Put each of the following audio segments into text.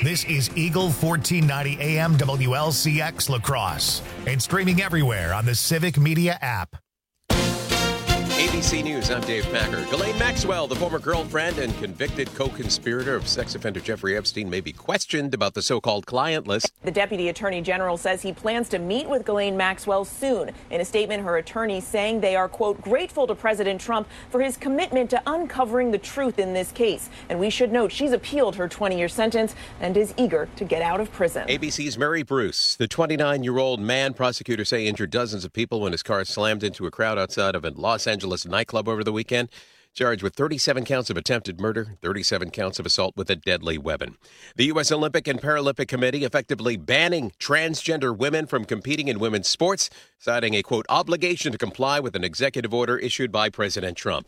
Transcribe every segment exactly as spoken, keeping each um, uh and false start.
This is Eagle fourteen ninety A M W L C X La Crosse and streaming everywhere on the Civic Media app. A B C News, I'm Dave Packer. Ghislaine Maxwell, the former girlfriend and convicted co-conspirator of sex offender Jeffrey Epstein, may be questioned about the so-called client list. The Deputy Attorney General says he plans to meet with Ghislaine Maxwell soon. In a statement, her attorney saying they are, quote, grateful to President Trump for his commitment to uncovering the truth in this case. And we should note she's appealed her twenty-year sentence and is eager to get out of prison. A B C's Mary Bruce, the twenty-nine-year-old man prosecutors say injured dozens of people when his car slammed into a crowd outside of a Los Angeles nightclub over the weekend, charged with thirty-seven counts of attempted murder, thirty-seven counts of assault with a deadly weapon. The U S Olympic and Paralympic Committee effectively banning transgender women from competing in women's sports, citing a, quote, obligation to comply with an executive order issued by President Trump.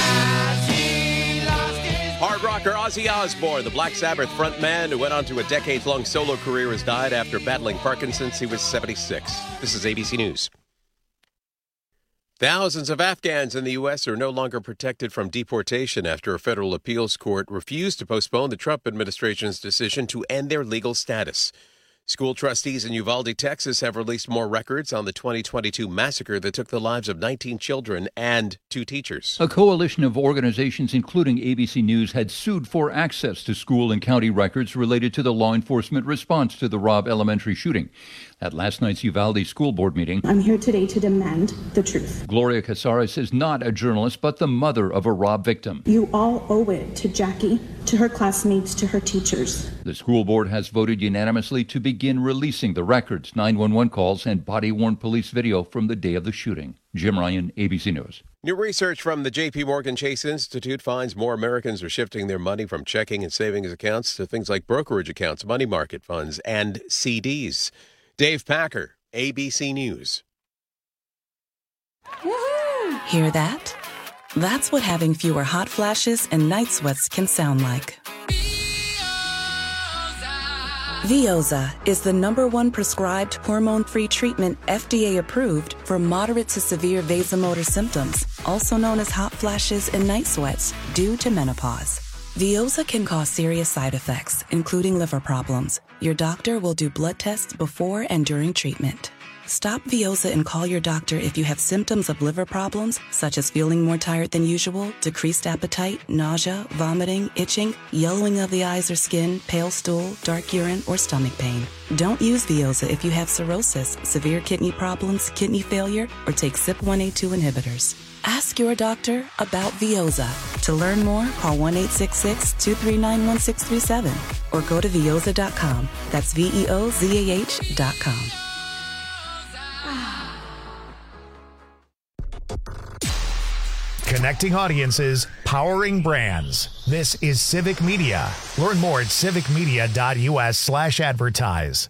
Hard rocker Ozzy Osbourne, the Black Sabbath frontman who went on to a decades-long solo career, has died after battling Parkinson's. He was seventy-six. This is A B C News. Thousands of Afghans in the U S are no longer protected from deportation after a federal appeals court refused to postpone the Trump administration's decision to end their legal status. School trustees in Uvalde, Texas, have released more records on the twenty twenty-two massacre that took the lives of nineteen children and two teachers. A coalition of organizations, including A B C News, had sued for access to school and county records related to the law enforcement response to the Robb Elementary shooting. At last night's Uvalde School Board meeting, I'm here today to demand the truth. Gloria Casares is not a journalist, but the mother of a Robb victim. You all owe it to Jackie, to her classmates, to her teachers. The school board has voted unanimously to begin releasing the records, nine one one calls, and body-worn police video from the day of the shooting. Jim Ryan, A B C News. New research from the J P Morgan Chase Institute finds more Americans are shifting their money from checking and savings accounts to things like brokerage accounts, money market funds, and C Ds. Dave Packer, A B C News. Woo-hoo! Hear that? That's what having fewer hot flashes and night sweats can sound like. Veoza is the number one prescribed hormone-free treatment F D A approved for moderate to severe vasomotor symptoms, also known as hot flashes and night sweats, due to menopause. Veoza can cause serious side effects, including liver problems. Your doctor will do blood tests before and during treatment. Stop Veoza and call your doctor if you have symptoms of liver problems, such as feeling more tired than usual, decreased appetite, nausea, vomiting, itching, yellowing of the eyes or skin, pale stool, dark urine, or stomach pain. Don't use Veoza if you have cirrhosis, severe kidney problems, kidney failure, or take C Y P one A two inhibitors. Ask your doctor about Veoza. To learn more, call one eight six six, two three nine, one six three seven or go to veoza dot com. That's V E O Z A H dot com. Connecting audiences, powering brands. This is Civic Media. Learn more at civic media dot U S slash advertise.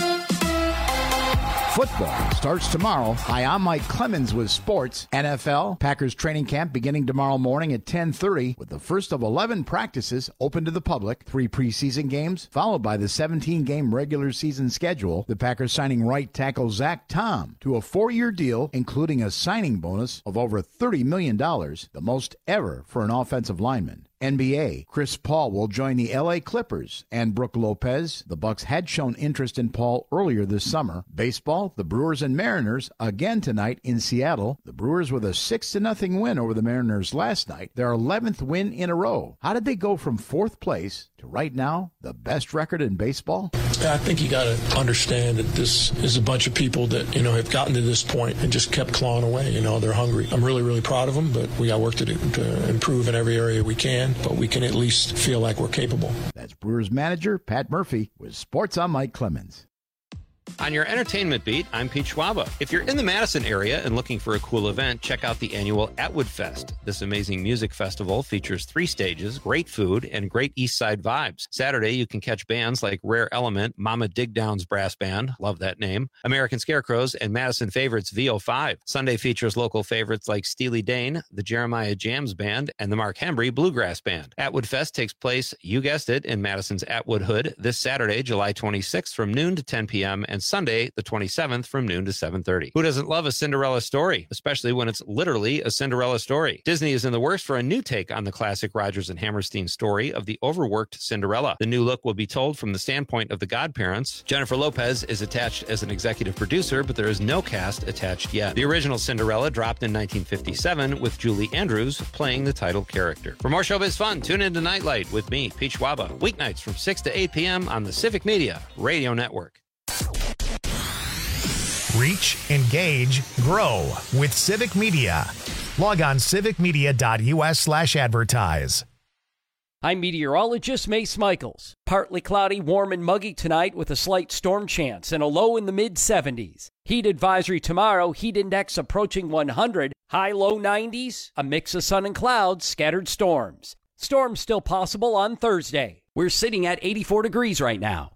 Football starts tomorrow. Hi, I'm Mike Clemens with sports. N F L, Packers training camp beginning tomorrow morning at ten thirty with the first of eleven practices open to the public. Three preseason games, followed by the seventeen-game regular season schedule. The Packers signing right tackle Zach Tom to a four-year deal, including a signing bonus of over thirty million dollars, the most ever for an offensive lineman. N B A, Chris Paul will join the L A Clippers and Brook Lopez. The Bucks had shown interest in Paul earlier this summer. Baseball, the Brewers and Mariners again tonight in Seattle. The Brewers with a six to nothing win over the Mariners last night, their eleventh win in a row. How did they go from fourth place to right now the best record in baseball? I think you got to understand that this is a bunch of people that, you know, have gotten to this point and just kept clawing away. You know, they're hungry. I'm really, really proud of them, but we got work to do to improve in every area we can, but we can at least feel like we're capable. That's Brewers manager Pat Murphy with Sports on Mike Clemens. On your entertainment beat, I'm Pete Schwaba. If you're in the Madison area and looking for a cool event, check out the annual Atwood Fest. This amazing music festival features three stages, great food, and great East Side vibes. Saturday, you can catch bands like Rare Element, Mama Digdown's Brass Band, love that name, American Scarecrows, and Madison favorites V O five. Sunday features local favorites like Steely Dan, the Jeremiah Jams Band, and the Mark Hembry Bluegrass Band. Atwood Fest takes place, you guessed it, in Madison's Atwood Hood this Saturday, July twenty-sixth from noon to ten p.m., and and Sunday, the twenty-seventh, from noon to seven thirty. Who doesn't love a Cinderella story, especially when it's literally a Cinderella story? Disney is in the works for a new take on the classic Rodgers and Hammerstein story of the overworked Cinderella. The new look will be told from the standpoint of the godparents. Jennifer Lopez is attached as an executive producer, but there is no cast attached yet. The original Cinderella dropped in nineteen fifty-seven with Julie Andrews playing the title character. For more showbiz fun, tune into Nightlight with me, Pete Schwaba, weeknights from six to eight p.m. on the Civic Media Radio Network. Reach, engage, grow with Civic Media. Log on civicmedia.us slash advertise. I'm meteorologist Mace Michaels. Partly cloudy, warm and muggy tonight with a slight storm chance and a low in the mid seventies. Heat advisory tomorrow, heat index approaching one hundred, high low nineties, a mix of sun and clouds, scattered storms. Storms still possible on Thursday. We're sitting at eighty-four degrees right now.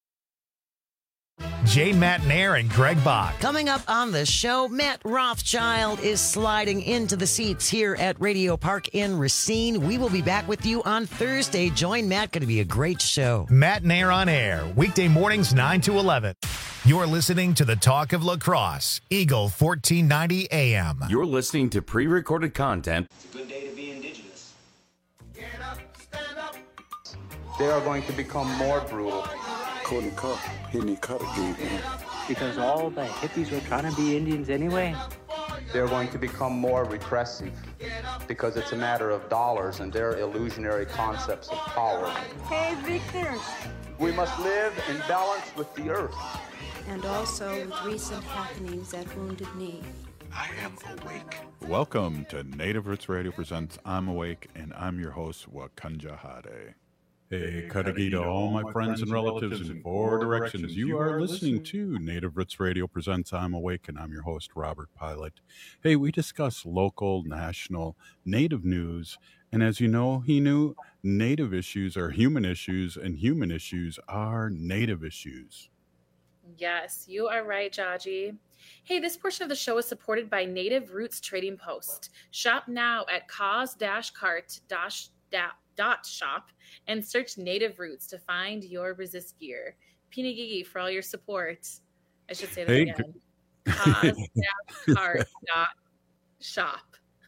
Jay Matnair and Greg Bach. Coming up on the show, Matt Rothschild is sliding into the seats here at Radio Park in Racine. We will be back with you on Thursday. Join Matt. Going to be a great show. Matnair on air, weekday mornings nine to eleven. You're listening to the Talk of Lacrosse, Eagle fourteen ninety A M. You're listening to pre-recorded content. It's a good day to be indigenous. Get up, stand up. They are going to become more brutal. Couldn't cut, hitting cut again. Because all the hippies were trying to be Indians anyway. They're going to become more repressive because it's a matter of dollars and their illusionary concepts of power. Hey, Victor. We must live in balance with the earth. And also with recent happenings at Wounded Knee. I am awake. Welcome to Native Roots Radio Presents I'm Awake, and I'm your host, Wakanja Hade. Hey, Kadagita, all my friends and relatives in four directions. You are listening to Native Roots Radio Presents I'm Awake, and I'm your host, Robert Pilot. Hey, we discuss local, national, Native news, and as you know, he knew Native issues are human issues, and human issues are Native issues. Yes, you are right, Jaji. Hey, this portion of the show is supported by Native Roots Trading Post. Shop now at cause dash cart dash dot shop and search Native Roots to find your resist gear. Pinagigi for all your support. I should say that hey, again. cause dash cart dot shop.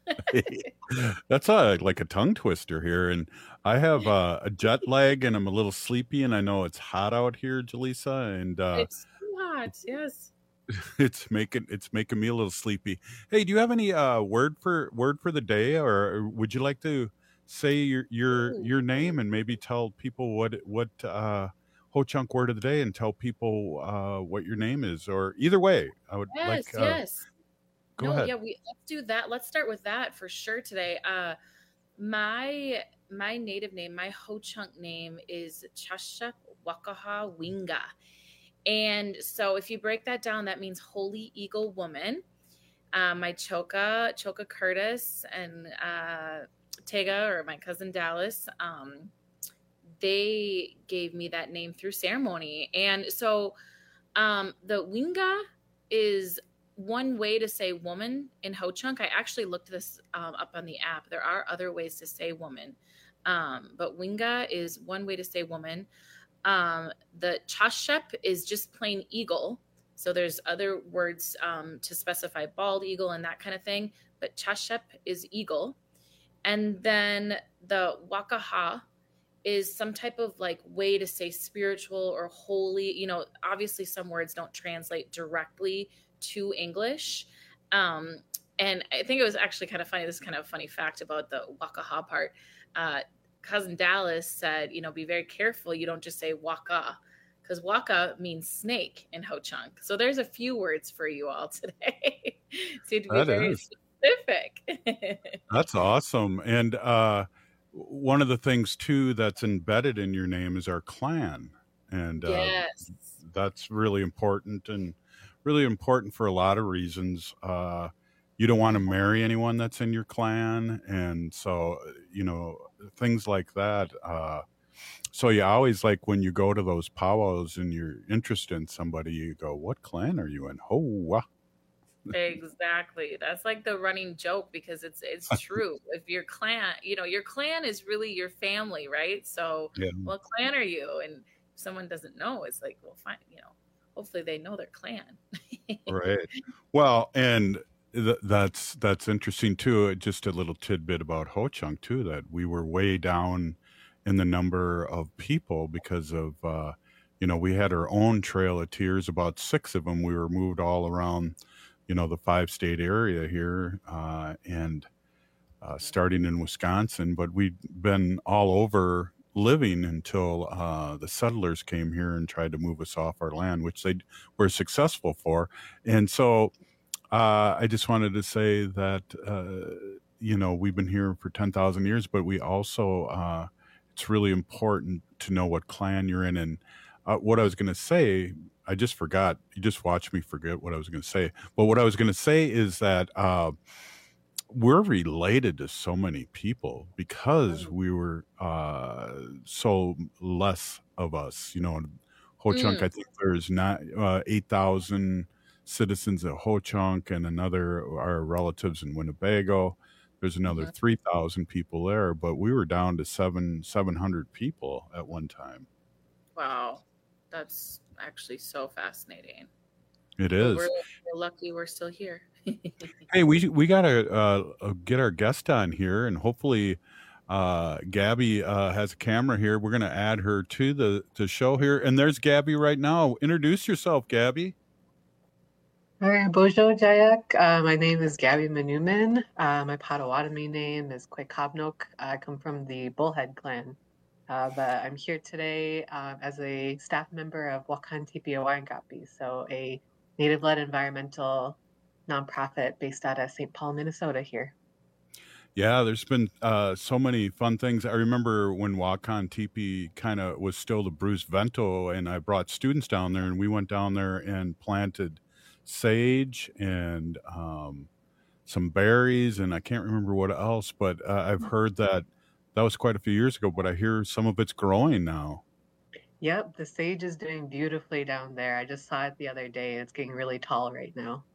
That's a, like a tongue twister here. And I have uh, a jet lag and I'm a little sleepy, and I know it's hot out here, Jaleesa. And uh, it's too hot, yes. It's making it's making me a little sleepy. Hey, do you have any uh, word for word for the day, or would you like to say your your your name and maybe tell people what what uh, Ho-Chunk word of the day, and tell people uh, what your name is, or either way? I would yes, like. Uh, yes. Go no, ahead. Yeah, we let's do that. Let's start with that for sure today. Uh, my my native name, my Ho-Chunk name is Chashep Wakaha Winga. And so if you break that down, that means Holy Eagle Woman. Uh, my Choka, Choka Curtis and uh, Tega, or my cousin Dallas, um, they gave me that name through ceremony. And so um, the Winga is one way to say woman in Ho-Chunk. I actually looked this um, up on the app. There are other ways to say woman, um, but Winga is one way to say woman. Um, the Chashep is just plain eagle. So there's other words um, to specify bald eagle and that kind of thing, but Chashep is eagle. And then the Wakaha is some type of like way to say spiritual or holy. You know, obviously some words don't translate directly to English. Um, and I think it was actually kind of funny. This is kind of a funny fact about the Wakaha part. Uh, cousin Dallas said, you know, be very careful. You don't just say waka, because waka means snake in Ho-Chunk. So there's a few words for you all today. So you have to be That very is. specific. That's awesome. And uh, one of the things too that's embedded in your name is our clan, and uh, Yes. that's really important, and really important for a lot of reasons. Uh, you don't want to marry anyone that's in your clan, and so you know things like that. Uh, so you always, like, when you go to those powwows and you're interested in somebody, you go, "What clan are you in?" Ho-wah. Exactly. That's like the running joke, because it's it's true. If your clan, you know, your clan is really your family, right? So Yeah. what clan are you? And if someone doesn't know, it's like, well, fine, you know, hopefully they know their clan. Right. Well, and th- that's that's interesting too. Just a little tidbit about Ho Chunk too, that we were way down in the number of people because of uh, you know, we had our own Trail of Tears, about six of them. We were moved all around, you know, the five state area here, uh, and uh, starting in Wisconsin, but we'd been all over living until uh, the settlers came here and tried to move us off our land, which they were successful for. And so uh, I just wanted to say that, uh, you know, we've been here for ten thousand years, but we also, uh, it's really important to know what clan you're in. And uh, what I was going to say, I just forgot. You just watched me forget what I was going to say. But what I was going to say is that uh, we're related to so many people because we were uh, so less of us. You know, in Ho Chunk, Mm. I think there's not uh, eight thousand citizens at Ho Chunk, and another our relatives in Winnebago. There's another Mhm. three thousand people there, but we were down to seven seven hundred people at one time. Wow, that's actually so fascinating. It But is. we're, we're lucky we're still here. Hey, we we gotta uh, uh, get our guest on here, and hopefully, uh, Gabby uh, has a camera here. We're gonna add her to the the show here, and there's Gabby right now. Introduce yourself, Gabby. All right, Bojo Jayak. Uh, my name is Gabby Manuman. Uh, my Potawatomi name is Kwekabnok. I come from the Bullhead clan, uh, but I'm here today uh, as a staff member of Wakan Tipi Awayankapi, so a native-led environmental nonprofit based out of Saint Paul, Minnesota here. Yeah, there's been uh, so many fun things. I remember when Wakan Tipi kind of was still the Bruce Vento, and I brought students down there, and we went down there and planted sage and um, some berries, and I can't remember what else, but uh, I've heard that that was quite a few years ago, but I hear some of it's growing now. Yep, the sage is doing beautifully down there. I just saw it the other day. It's getting really tall right now.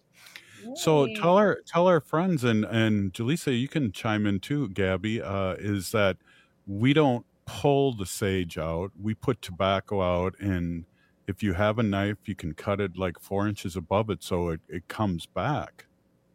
So Yay. tell our tell our friends, and and Jaleesa, you can chime in too, Gabby, uh, is that we don't pull the sage out. We put tobacco out, and if you have a knife, you can cut it like four inches above it so it, it comes back.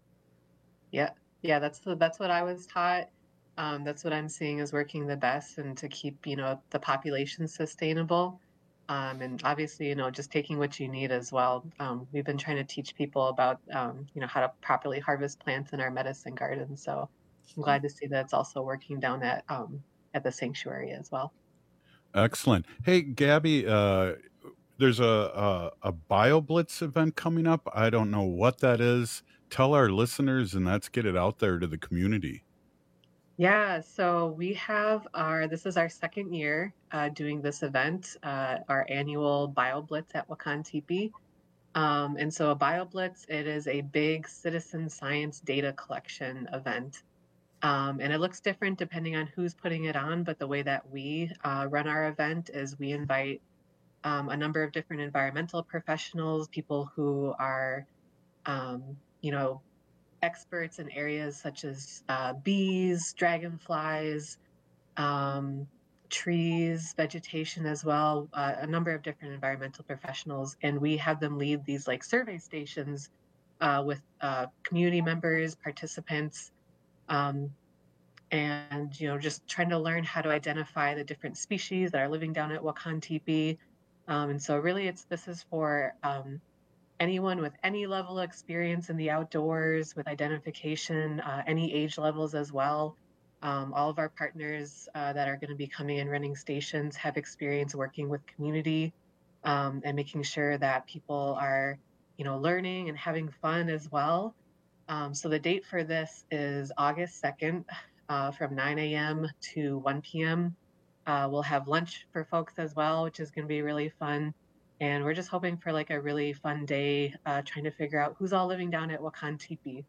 Yeah, yeah, that's the, that's what I was taught. Um, that's what I'm seeing is working the best, and to keep, you know, the population sustainable. Um, and obviously, you know, just taking what you need as well. Um, we've been trying to teach people about, um, you know, how to properly harvest plants in our medicine garden. So I'm glad to see that it's also working down at um, at the sanctuary as well. Excellent. Hey, Gabby, uh, there's a, a a BioBlitz event coming up. I don't know what that is. Tell our listeners, and let's get it out there to the community. Yeah, so we have our, this is our second year uh, doing this event, uh, our annual BioBlitz at Wakan Tipi. Um, and so a BioBlitz, it is a big citizen science data collection event. Um, and it looks different depending on who's putting it on, but the way that we uh, run our event is we invite um, a number of different environmental professionals, people who are, um, you know, experts in areas such as uh, bees, dragonflies, um, trees, vegetation as well, uh, a number of different environmental professionals. And we have them lead these like survey stations uh, with uh, community members, participants, um, and, you know, just trying to learn how to identify the different species that are living down at Wakan Tipi. Um, and so really it's, this is for um, anyone with any level of experience in the outdoors with identification, uh, any age levels as well. Um, all of our partners uh, that are going to be coming and running stations have experience working with community um, and making sure that people are, you know, learning and having fun as well. Um, so the date for this is August second uh, from nine a.m. to one p.m. Uh, we'll have lunch for folks as well, which is going to be really fun. And we're just hoping for like a really fun day, uh, trying to figure out who's all living down at Wakan Tipi.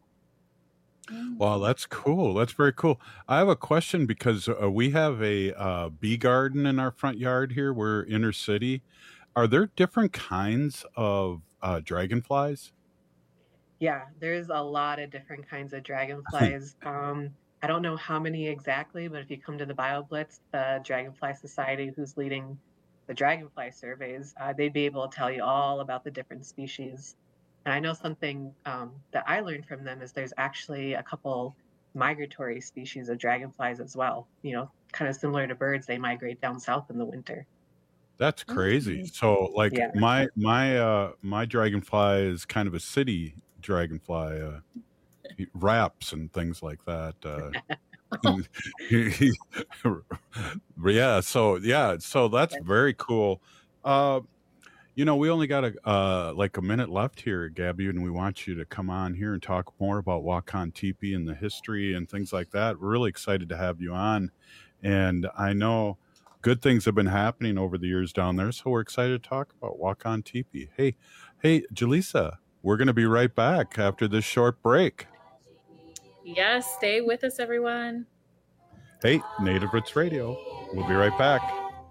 Wow, that's cool. That's very cool. I have a question because uh, we have a uh, bee garden in our front yard here. We're inner city. Are there different kinds of uh, dragonflies? Yeah, there's a lot of different kinds of dragonflies. um, I don't know how many exactly, but if you come to the BioBlitz, the Dragonfly Society, who's leading the dragonfly surveys, uh, they'd be able to tell you all about the different species. And I know something um, that I learned from them is there's actually a couple migratory species of dragonflies as well. You know, kind of similar to birds, they migrate down south in the winter. That's crazy. So like Yeah. my my uh my dragonfly is kind of a city dragonfly, uh he wraps and things like that. Uh he- he- yeah, so yeah, so that's very cool. Uh you know, we only got a uh like a minute left here, Gabby, and we want you to come on here and talk more about Wakan Teepee and the history and things like that. We're really excited to have you on. And I know good things have been happening over the years down there, so we're excited to talk about Wakan Teepee. Hey, hey, Jaleesa, we're going to be right back after this short break. Yes, stay with us, everyone. Hey, Native Roots Radio. We'll be right back.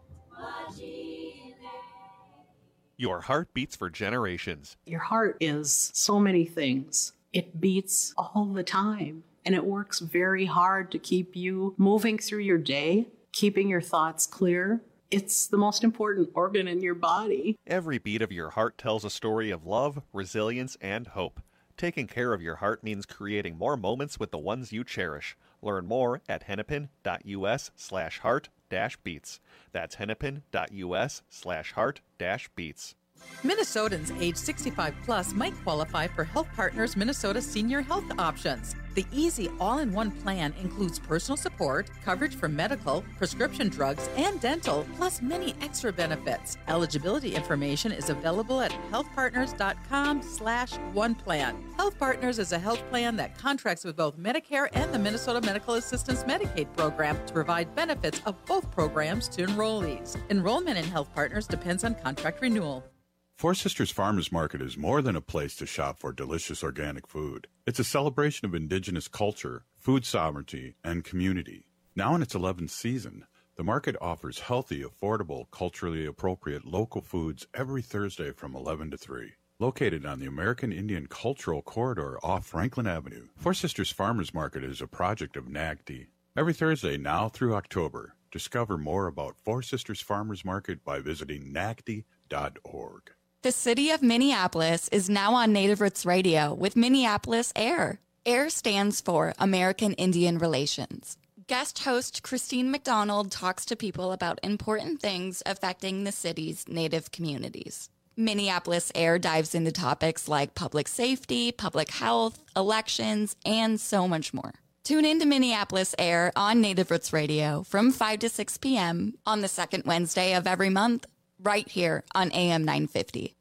Your heart beats for generations. Your heart is so many things. It beats all the time, and it works very hard to keep you moving through your day, keeping your thoughts clear. It's the most important organ in your body. Every beat of your heart tells a story of love, resilience, and hope. Taking care of your heart means creating more moments with the ones you cherish. Learn more at hennepin.us slash heart dash beats. That's hennepin.us slash heart dash beats. Minnesotans age sixty-five plus might qualify for Health Partners Minnesota Senior Health Options. The easy all-in-one plan includes personal support, coverage for medical, prescription drugs, and dental, plus many extra benefits. Eligibility information is available at healthpartners.com slash one plan. Health Partners is a health plan that contracts with both Medicare and the Minnesota Medical Assistance Medicaid program to provide benefits of both programs to enrollees. Enrollment in Health Partners depends on contract renewal. Four Sisters Farmers Market is more than a place to shop for delicious organic food. It's a celebration of indigenous culture, food sovereignty, and community. Now in its eleventh season, the market offers healthy, affordable, culturally appropriate local foods every Thursday from eleven to three. Located on the American Indian Cultural Corridor off Franklin Avenue, Four Sisters Farmers Market is a project of N A G D. Every Thursday now through October, discover more about Four Sisters Farmers Market by visiting nagd dot org. The city of Minneapolis is now on Native Roots Radio with Minneapolis AIR. AIR stands for American Indian Relations. Guest host Christine McDonald talks to people about important things affecting the city's Native communities. Minneapolis AIR dives into topics like public safety, public health, elections, and so much more. Tune in to Minneapolis AIR on Native Roots Radio from five to six p.m. on the second Wednesday of every month, right here on A M nine fifty.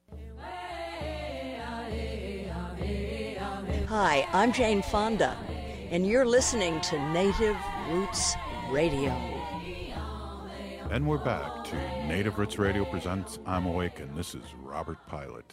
Hi, I'm Jane Fonda, and you're listening to Native Roots Radio. And we're back to Native Roots Radio presents I'm Awake, and this is Robert Pilot.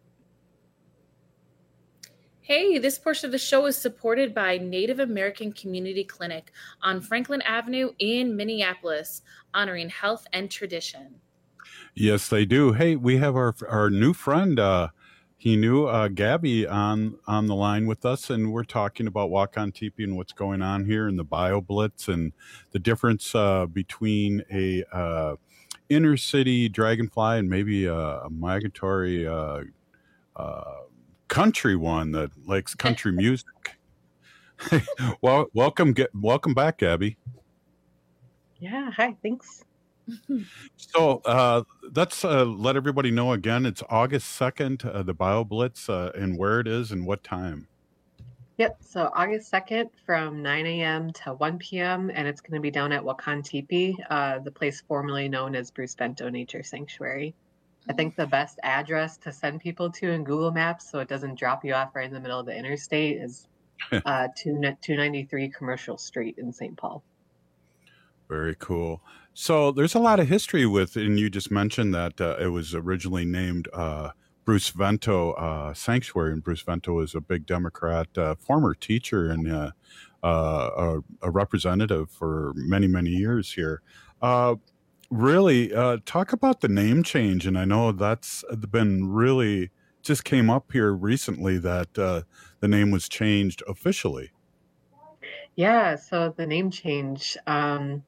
Hey, this portion of the show is supported by Native American Community Clinic on Franklin Avenue in Minneapolis, honoring health and tradition. Yes, they do. Hey, we have our our new friend, uh, he knew uh, Gabby on on the line with us, and we're talking about Wakan Teepee and what's going on here in the BioBlitz and the difference uh, between a uh, inner city dragonfly and maybe a, a migratory uh, uh, country one that likes country music. Well, welcome, get, welcome back, Gabby. Yeah, hi, thanks. So uh, let's uh, let everybody know again. It's August second, uh, the BioBlitz, uh, and where it is and what time. Yep, so August second from nine a.m. to one p.m. and it's going to be down at Wakan Teepee, uh, the place formerly known as Bruce Bento Nature Sanctuary. I think the best address to send people to in Google Maps so it doesn't drop you off right in the middle of the interstate is uh, two ninety-three Commercial Street in Saint Paul. Very cool. So there's a lot of history with, and you just mentioned that uh, it was originally named uh, Bruce Bento uh, Sanctuary, and Bruce Bento is a big Democrat, uh, former teacher and uh, uh, a, a representative for many, many years here. Uh, really, uh, talk about the name change, and I know that's been really, just came up here recently that uh, the name was changed officially. Yeah, so the name change, um,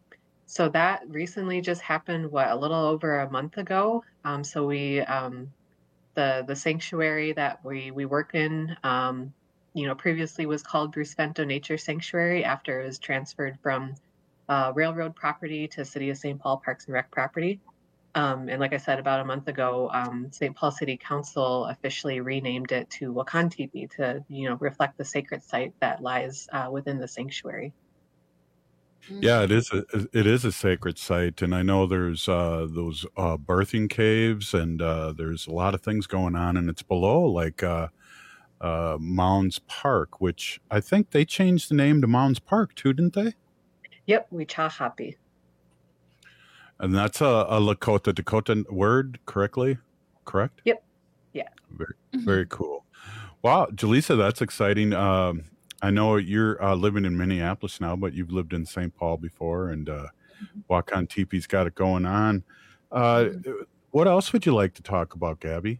So that recently just happened, what, a little over a month ago. Um, so we, um, the the sanctuary that we we work in, um, you know, previously was called Bruce Vento Nature Sanctuary after it was transferred from uh, railroad property to City of Saint Paul Parks and Rec property. Um, and like I said, about a month ago, um, Saint Paul City Council officially renamed it to Wakan Tipi to, you know, reflect the sacred site that lies uh, within the sanctuary. Yeah, it is a it is a sacred site, and I know there's uh, those uh, birthing caves, and uh, there's a lot of things going on, and it's below like uh, uh, Mounds Park, which I think they changed the name to Mounds Park too, didn't they? Yep, we cha happy. And that's a, a Lakota Dakota word, correctly? Correct? Yep. Yeah. Very, very cool. Wow, Jaleesa, that's exciting. Um, I know you're uh, living in Minneapolis now, but you've lived in Saint Paul before, and uh, Wakan Tipi's got it going on. Uh, what else would you like to talk about, Gabby?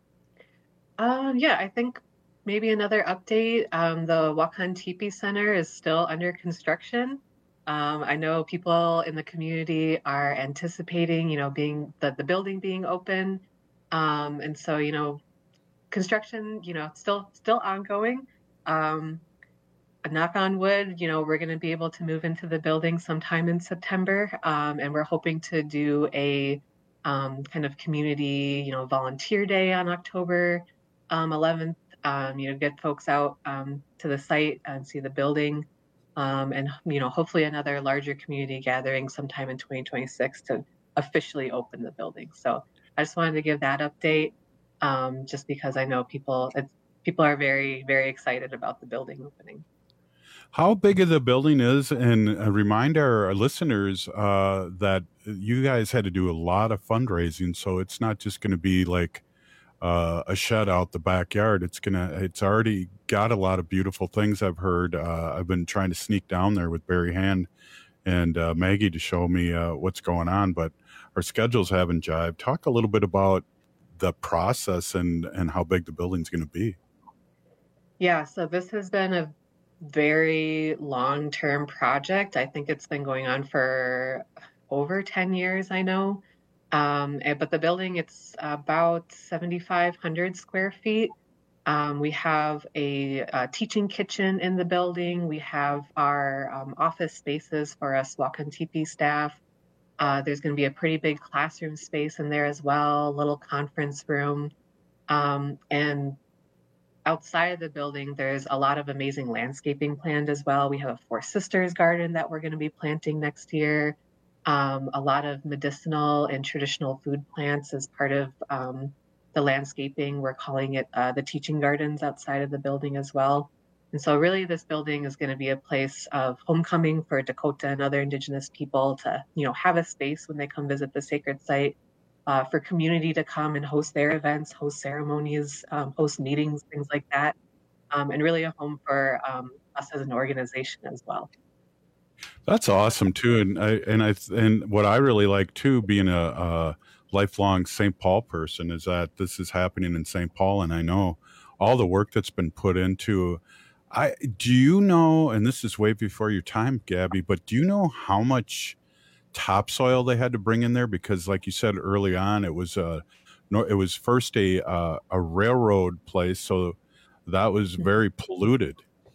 Um, yeah, I think maybe another update. Um, the Wakan Tipi Center is still under construction. Um, I know people in the community are anticipating, you know, being the, the building being open. Um, and so, you know, construction, you know, still still ongoing. Um, knock on wood, you know, we're going to be able to move into the building sometime in September. Um, and we're hoping to do a um, kind of community, you know, volunteer day on October um, eleventh, um, you know, get folks out um, to the site and see the building. Um, and, you know, hopefully another larger community gathering sometime in twenty twenty-six to officially open the building. So I just wanted to give that update um, just because I know people, it's, people are very, very excited about the building opening. How big of the building is, and uh, remind our listeners uh, that you guys had to do a lot of fundraising, so it's not just going to be like uh, a shed out the backyard. It's gonna, it's already got a lot of beautiful things. I've heard. Uh, I've been trying to sneak down there with Barry Hand and uh, Maggie to show me uh, what's going on, but our schedules haven't jived. Talk a little bit about the process and and how big the building's going to be. Yeah, so this has been a very long-term project. I think it's been going on for over ten years, I know. Um, and, but the building, it's about seventy-five hundred square feet. Um, we have a, a teaching kitchen in the building. We have our um, office spaces for us Wakan Tipi staff. Uh, there's going to be a pretty big classroom space in there as well, a little conference room. Um, and outside of the building, there's a lot of amazing landscaping planned as well. We have a Four Sisters garden that we're going to be planting next year. Um, a lot of medicinal and traditional food plants as part of um, the landscaping. We're calling it uh, the teaching gardens outside of the building as well. And so really this building is going to be a place of homecoming for Dakota and other Indigenous people to, you know, have a space when they come visit the sacred site, uh, for community to come and host their events, host ceremonies, um, host meetings, things like that. Um, and really a home for um, us as an organization as well. That's awesome too, and I and I and what I really like too, being a, a lifelong Saint Paul person, is that this is happening in Saint Paul, and I know all the work that's been put into. I do you know, and this is way before your time, Gabby, but do you know how much topsoil they had to bring in there? Because, like you said early on, it was a no, it was first a uh, a railroad place, so that was very polluted.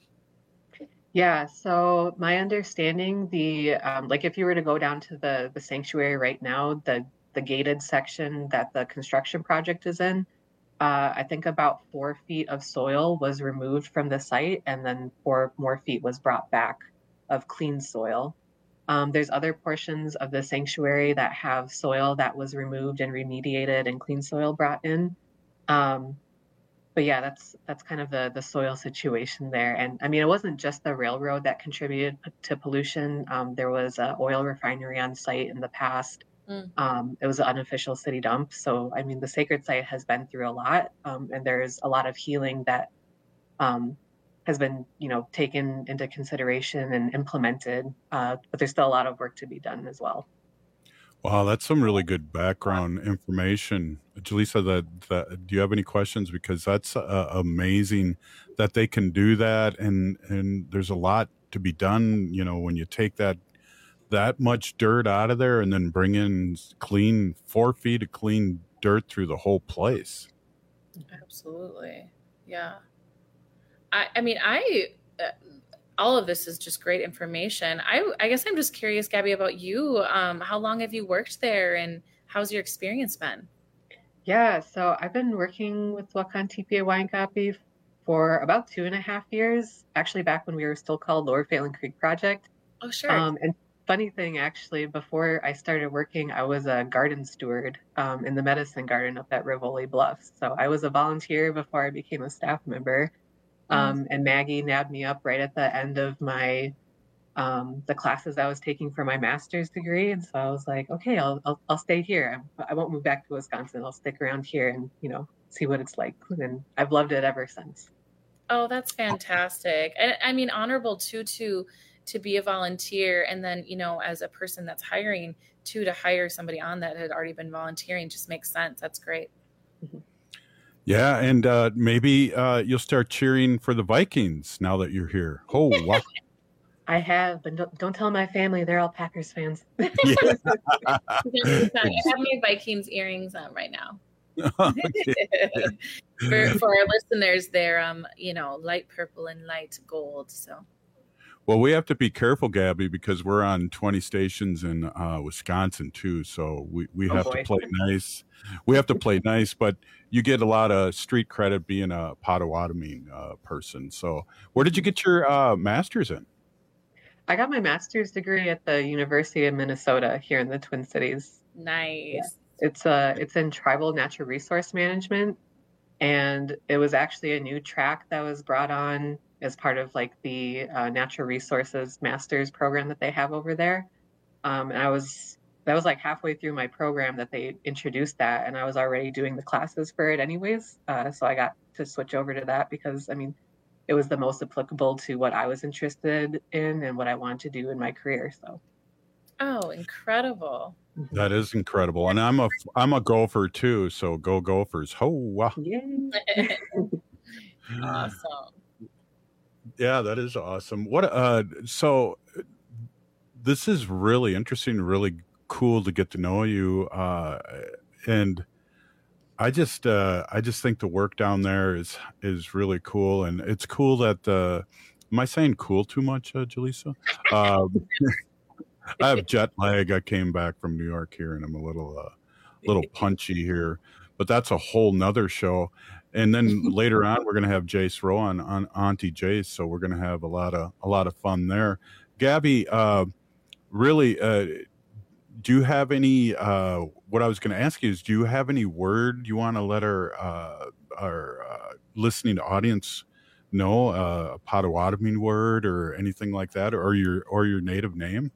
Yeah, so my understanding, the um, like if you were to go down to the the sanctuary right now, the the gated section that the construction project is in, uh, I think about four feet of soil was removed from the site, and then four more feet was brought back of clean soil. Um, there's other portions of the sanctuary that have soil that was removed and remediated and clean soil brought in. Um, But yeah, that's that's kind of the the soil situation there. And I mean, it wasn't just the railroad that contributed p- to pollution. Um, there was an oil refinery on site in the past. Mm. Um, it was an unofficial city dump. So I mean, the sacred site has been through a lot, um, and there's a lot of healing that um, has been, you know, taken into consideration and implemented. Uh, but there's still a lot of work to be done as well. Wow, that's some really good background information. Jaleesa, that, that, do you have any questions? Because that's uh, amazing that they can do that. And, and there's a lot to be done, you know, when you take that, that much dirt out of there and then bring in clean four feet of clean dirt through the whole place. Absolutely. Yeah. I, I mean, I, uh, all of this is just great information. I, I guess I'm just curious, Gabby, about you. Um, how long have you worked there and how's your experience been? Yeah, so I've been working with Wakan T P A Wine Copy for about two and a half years, actually back when we were still called Lower Phelan Creek Project. Oh, sure. Um, and funny thing, actually, before I started working, I was a garden steward um, in the medicine garden up at Rivoli Bluffs. So I was a volunteer before I became a staff member. Um, mm-hmm. And Maggie nabbed me up right at the end of my um, the classes I was taking for my master's degree. And so I was like, okay, I'll I'll, I'll stay here. I won't move back to Wisconsin. I'll stick around here and, you know, see what it's like. And I've loved it ever since. Oh, that's fantastic. And I mean, honorable too, to, to be a volunteer. And then, you know, as a person that's hiring too, to hire somebody on that had already been volunteering just makes sense. That's great. Mm-hmm. Yeah. And uh, maybe uh, you'll start cheering for the Vikings now that you're here. Oh, wow. I have, but don't, don't tell my family. They're all Packers fans. Yeah. I have my Vikings earrings on right now. for, for our listeners, they're um you know light purple and light gold. So, well, we have to be careful, Gabby, because we're on twenty stations in uh, Wisconsin too. So we we have oh to play nice. We have to play nice, but you get a lot of street credit being a Potawatomi uh, person. So, where did you get your uh, master's in? I got my master's degree at the University of Minnesota here in the Twin Cities. Nice. Yeah. It's uh it's in tribal natural resource management, and it was actually a new track that was brought on as part of like the uh, natural resources master's program that they have over there. Um, and I was that was like halfway through my program that they introduced that, and I was already doing the classes for it anyways. Uh, so I got to switch over to that because I mean, it was the most applicable to what I was interested in and what I wanted to do in my career. So. Oh, incredible. That is incredible. And I'm a I'm a Gopher too, so go Gophers. Ho wow. Yeah. Awesome. Yeah, that is awesome. What uh so this is really interesting, really cool to get to know you. Uh and I just uh I just think the work down there is is really cool, and it's cool that uh am I saying cool too much, uh, Jaleesa? Um I have jet lag. I came back from New York here, and I'm a little, uh, little punchy here. But that's a whole nother show. And then later on, we're going to have Jace Rowe on, on Auntie Jace, so we're going to have a lot of a lot of fun there. Gabby, uh, really, uh, do you have any? Uh, what I was going to ask you is, do you have any word you want to let our uh, our uh, listening audience know, uh, a Potawatomi word or anything like that, or your or your native name?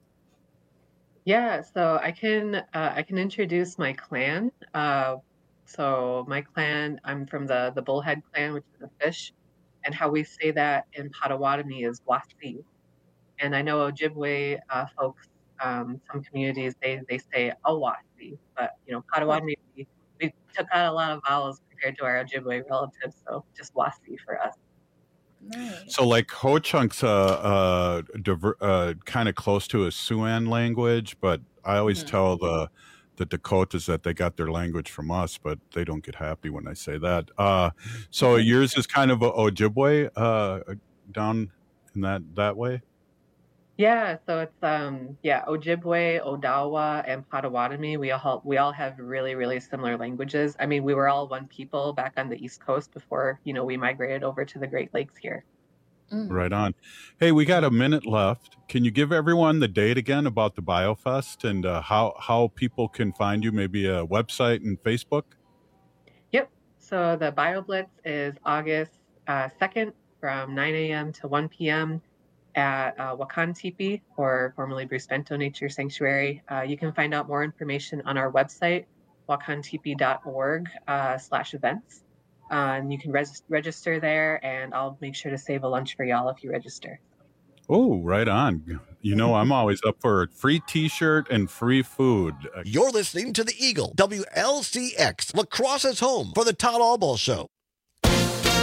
Yeah, so I can uh, I can introduce my clan. Uh, so my clan, I'm from the the Bullhead clan, which is a fish, and how we say that in Potawatomi is wasi. And I know Ojibwe uh, folks, um, some communities they they say awasi, but you know Potawatomi we, we took out a lot of vowels compared to our Ojibwe relatives, so just wasi for us. Nice. So, like Ho-Chunk's uh, uh, diver- uh, kind of close to a Siouan language, but I always mm-hmm. tell the the Dakotas that they got their language from us, but they don't get happy when I say that. Uh, so mm-hmm. yours is kind of a Ojibwe uh, down in that that way. Yeah, so it's um yeah Ojibwe, Odawa, and Potawatomi. We all we all have really really similar languages. I mean, we were all one people back on the East Coast before you know we migrated over to the Great Lakes here. Mm. Right on. Hey, we got a minute left. Can you give everyone the date again about the BioFest and uh, how how people can find you? Maybe a website and Facebook. Yep. So the BioBlitz is August uh, second from nine a.m. to one p.m. at uh, Wakan Teepee, or formerly Bruce Bento Nature Sanctuary. Uh, you can find out more information on our website, wakanteepee dot org uh, slash events. Uh, and you can res- register there, and I'll make sure to save a lunch for y'all if you register. Oh, right on. You know, I'm always up for a free T-shirt and free food. You're listening to the Eagle, W L C X, La Crosse's home for the Todd Albaugh Show.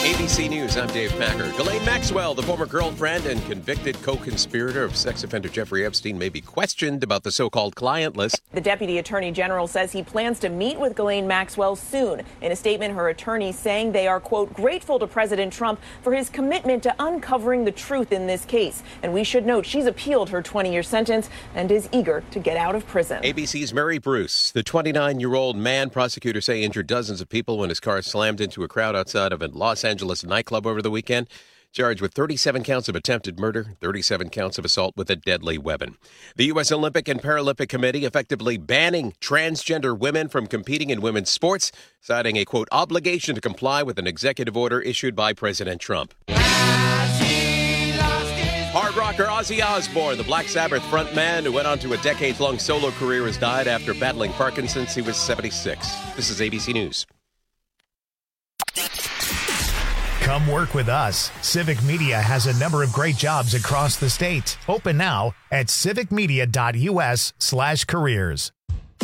A B C News, I'm Dave Packer. Ghislaine Maxwell, the former girlfriend and convicted co-conspirator of sex offender Jeffrey Epstein, may be questioned about the so-called client list. The Deputy Attorney General says he plans to meet with Ghislaine Maxwell soon. In a statement, her attorney saying they are, quote, grateful to President Trump for his commitment to uncovering the truth in this case. And we should note she's appealed her twenty-year sentence and is eager to get out of prison. A B C's Mary Bruce, the twenty-nine-year-old man prosecutors say injured dozens of people when his car slammed into a crowd outside of a Los Angeles nightclub over the weekend, charged with thirty-seven counts of attempted murder, thirty-seven counts of assault with a deadly weapon. The U S Olympic and Paralympic Committee effectively banning transgender women from competing in women's sports, citing a, quote, obligation to comply with an executive order issued by President Trump. Hard rocker Ozzy Osbourne, the Black Sabbath frontman who went on to a decades-long solo career, has died after battling Parkinson's. He was seventy-six. This is A B C News. Come work with us. Civic Media has a number of great jobs across the state. Open now at civicmedia.us slash careers.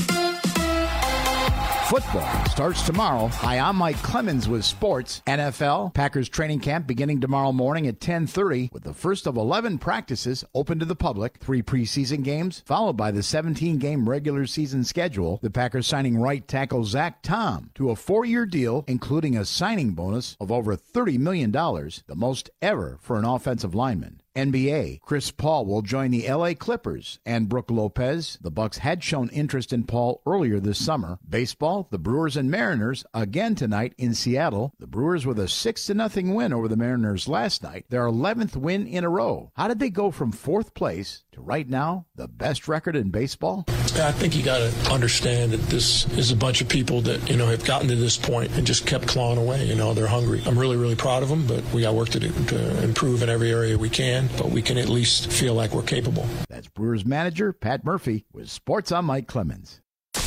Football starts tomorrow. Hi, I'm Mike Clemens with sports. N F L, Packers training camp beginning tomorrow morning at ten thirty with the first of eleven practices open to the public. Three preseason games, followed by the seventeen-game regular season schedule. The Packers signing right tackle Zach Tom to a four-year deal, including a signing bonus of over thirty million dollars, the most ever for an offensive lineman. N B A, Chris Paul will join the L A Clippers and Brook Lopez. The Bucks had shown interest in Paul earlier this summer. Baseball, the Brewers and Mariners again tonight in Seattle. The Brewers with a six to nothing win over the Mariners last night, their eleventh win in a row. How did they go from fourth place to right now the best record in baseball? I think you got to understand that this is a bunch of people that, you know, have gotten to this point and just kept clawing away. You know, they're hungry. I'm really, really proud of them, but we got work to do to improve in every area we can, but we can at least feel like we're capable. That's Brewers manager Pat Murphy with Sports on Mike Clemens.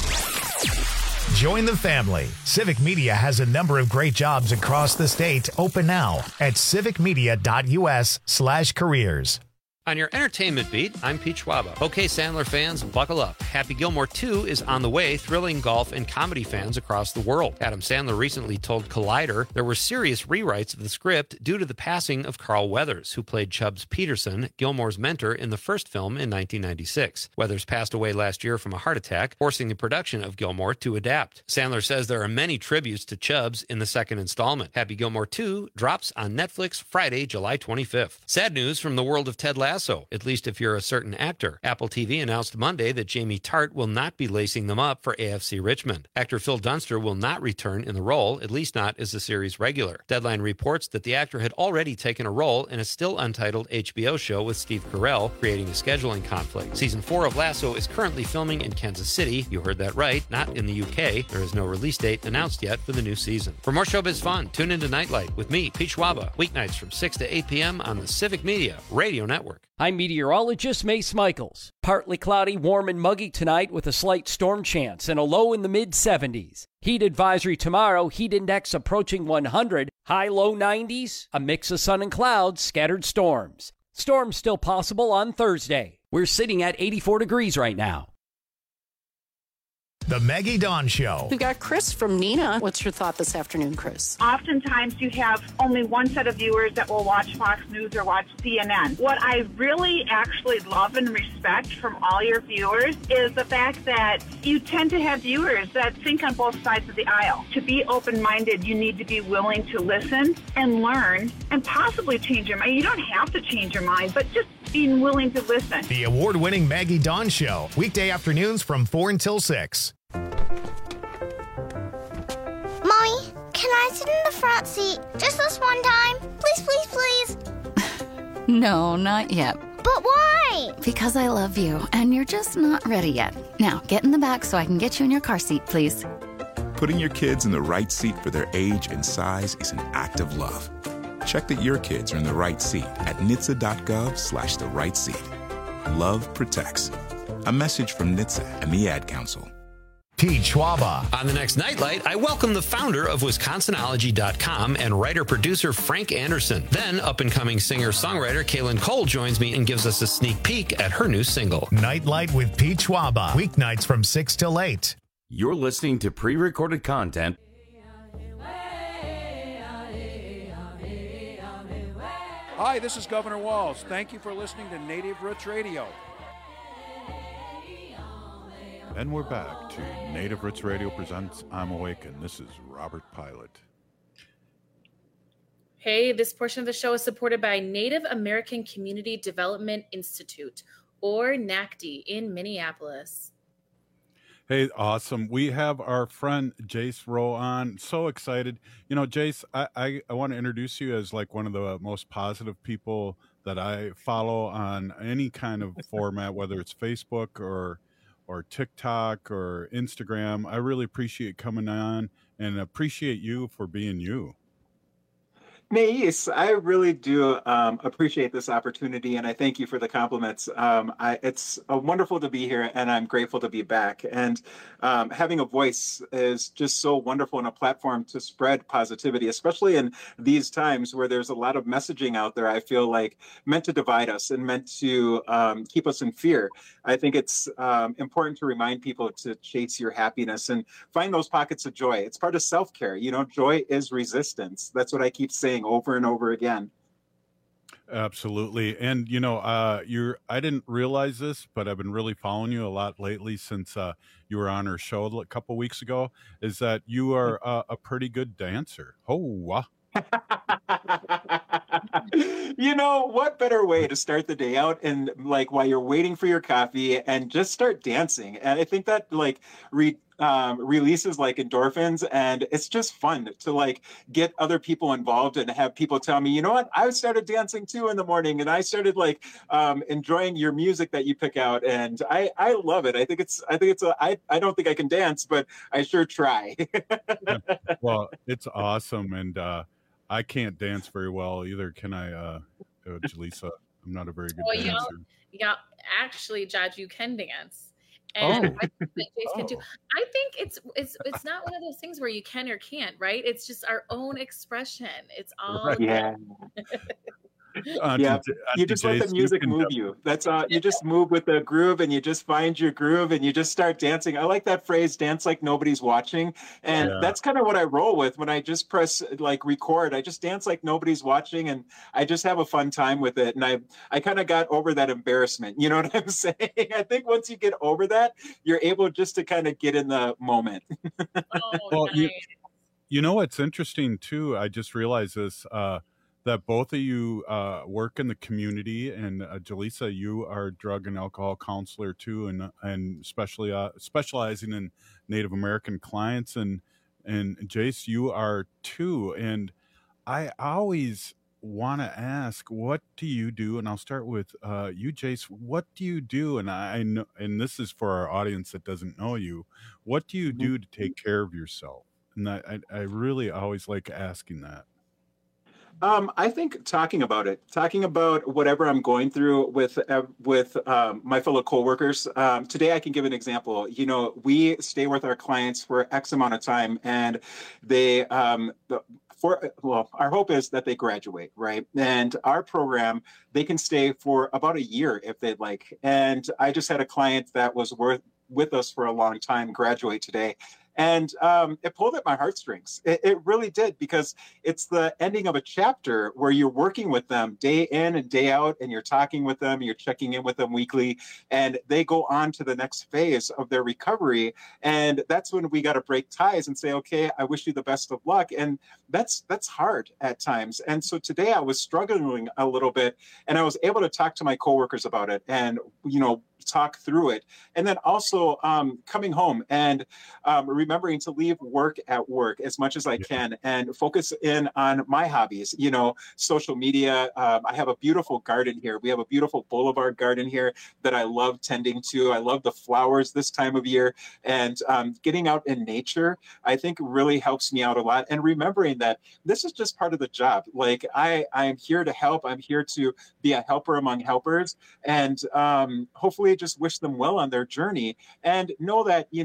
Join the family. Civic Media has a number of great jobs across the state. Open now at civicmedia.us slash careers. On your entertainment beat, I'm Pete Schwaba. Okay, Sandler fans, buckle up. Happy Gilmore two is on the way, thrilling golf and comedy fans across the world. Adam Sandler recently told Collider there were serious rewrites of the script due to the passing of Carl Weathers, who played Chubbs Peterson, Gilmore's mentor in the first film in nineteen ninety-six. Weathers passed away last year from a heart attack, forcing the production of Gilmore to adapt. Sandler says there are many tributes to Chubbs in the second installment. Happy Gilmore two drops on Netflix Friday, July twenty-fifth. Sad news from the world of Ted Lasso. At least if you're a certain actor. Apple T V announced Monday that Jamie Tart will not be lacing them up for A F C Richmond. Actor Phil Dunster will not return in the role, at least not as the series regular. Deadline reports that the actor had already taken a role in a still untitled H B O show with Steve Carell, creating a scheduling conflict. Season four of Lasso is currently filming in Kansas City. You heard that right, not in the U K. There is no release date announced yet for the new season. For more showbiz fun, tune into Nightlight with me, Pete Schwaba, weeknights from six to eight p.m. on the Civic Media Radio Network. I'm meteorologist Mace Michaels. Partly cloudy, warm and muggy tonight with a slight storm chance and a low in the mid seventies. Heat advisory tomorrow, heat index approaching one hundred, high low nineties, a mix of sun and clouds, scattered storms. Storms still possible on Thursday. We're sitting at eighty-four degrees right now. The Maggie Dawn Show. We've got Chris from Nina. What's your thought this afternoon, Chris? Oftentimes you have only one set of viewers that will watch Fox News or watch C N N. What I really actually love and respect from all your viewers is the fact that you tend to have viewers that think on both sides of the aisle. To be open-minded, you need to be willing to listen and learn and possibly change your mind. You don't have to change your mind, but just being willing to listen. The award-winning Maggie Dawn Show. Weekday afternoons from four until six. Mommy, can I sit in the front seat just this one time? Please, please, please. No, not yet. But why? Because I love you, and you're just not ready yet. Now, get in the back so I can get you in your car seat, please. Putting your kids in the right seat for their age and size is an act of love. Check that your kids are in the right seat at N H T S A dot gov slash the right seat. Love protects. A message from N H T S A and the Ad Council. Pete Schwaba. On the next Nightlight, I welcome the founder of Wisconsinology dot com and writer-producer Frank Anderson. Then up-and-coming singer-songwriter Kaylin Cole joins me and gives us a sneak peek at her new single. Nightlight with Pete Schwaba. Weeknights from six till eight. You're listening to pre-recorded content Hi, this is Governor Walz. Thank you for listening to Native Roots Radio. And we're back to Native Roots Radio presents I'm Awake, and this is Robert Pilot. Hey, this portion of the show is supported by Native American Community Development Institute, or N A C D, in Minneapolis. Hey, awesome. We have our friend Jace Rowe on. So excited. You know, Jace, I, I, I want to introduce you as like one of the most positive people that I follow on any kind of format, whether it's Facebook or or TikTok or Instagram. I really appreciate coming on and appreciate you for being you. Nais, I really do um, appreciate this opportunity, and I thank you for the compliments. Um, I, it's uh, wonderful to be here, and I'm grateful to be back. And um, having a voice is just so wonderful, and a platform to spread positivity, especially in these times where there's a lot of messaging out there, I feel like, meant to divide us and meant to um, keep us in fear. I think it's um, important to remind people to chase your happiness and find those pockets of joy. It's part of self-care. You know, joy is resistance. That's what I keep saying over and over again. Absolutely. And you know, uh you're I didn't realize this, but I've been really following you a lot lately since uh you were on our show a couple weeks ago, is that you are uh, a pretty good dancer. Oh wow. You know, what better way to start the day out and like while you're waiting for your coffee and just start dancing. And I think that like re um, releases like endorphins, and it's just fun to like get other people involved and have people tell me, you know what, I started dancing too in the morning, and I started like um, enjoying your music that you pick out, and I I love it. I think it's I think it's a I I don't think I can dance, but I sure try. Well, it's awesome, and uh, I can't dance very well either. Can I, uh, uh, Jaleesa? I'm not a very good well, dancer. Y'all, y'all, actually, Judge, you can dance. And Oh. I think that Jace can too. I think it's it's it's not one of those things where you can or can't, right? It's just our own expression. It's all Right. Yeah. Auntie Yeah, J- you Auntie just let the Jace, you music can move def- you. That's uh, you just move with the groove, and you just find your groove, and you just start dancing. I like that phrase, "dance like nobody's watching," and Yeah. that's kind of what I roll with when I just press like record. I just dance like nobody's watching, and I just have a fun time with it. And I, I kind of got over that embarrassment. You know what I'm saying? I think once you get over that, you're able just to kind of get in the moment. Well, you, you know what's interesting too? I just realized this, uh, that both of you uh, work in the community, and uh, Jaleesa, you are a drug and alcohol counselor too, and and especially uh, specializing in Native American clients, and and Jace, you are too. And I always want to ask, what do you do? And I'll start with uh, you, Jace. What do you do? And I, I know, and this is for our audience that doesn't know you. What do you do to take care of yourself? And I, I, I really always like asking that. Um, I think talking about it, talking about whatever I'm going through with uh, with um, my fellow coworkers. Um, today, I can give an example. You know, we stay with our clients for X amount of time, and they um, the, for well, our hope is that they graduate, right? And our program, they can stay for about a year if they'd like. And I just had a client that was worth with us for a long time graduate today. And um, it pulled at my heartstrings. It, it really did, because it's the ending of a chapter where you're working with them day in and day out, and you're talking with them, you're checking in with them weekly, and they go on to the next phase of their recovery. And that's when we got to break ties and say, okay, I wish you the best of luck. And that's that's hard at times. And so today I was struggling a little bit, and I was able to talk to my coworkers about it and, you know, talk through it. And then also um, coming home and um, remembering to leave work at work as much as I can and focus in on my hobbies, you know, social media. Um, I have a beautiful garden here. We have a beautiful boulevard garden here that I love tending to. I love the flowers this time of year, and um, getting out in nature, I think really helps me out a lot. And remembering that this is just part of the job. Like I, I'm here to help. I'm here to be a helper among helpers, and um, hopefully just wish them well on their journey, and know that, you know,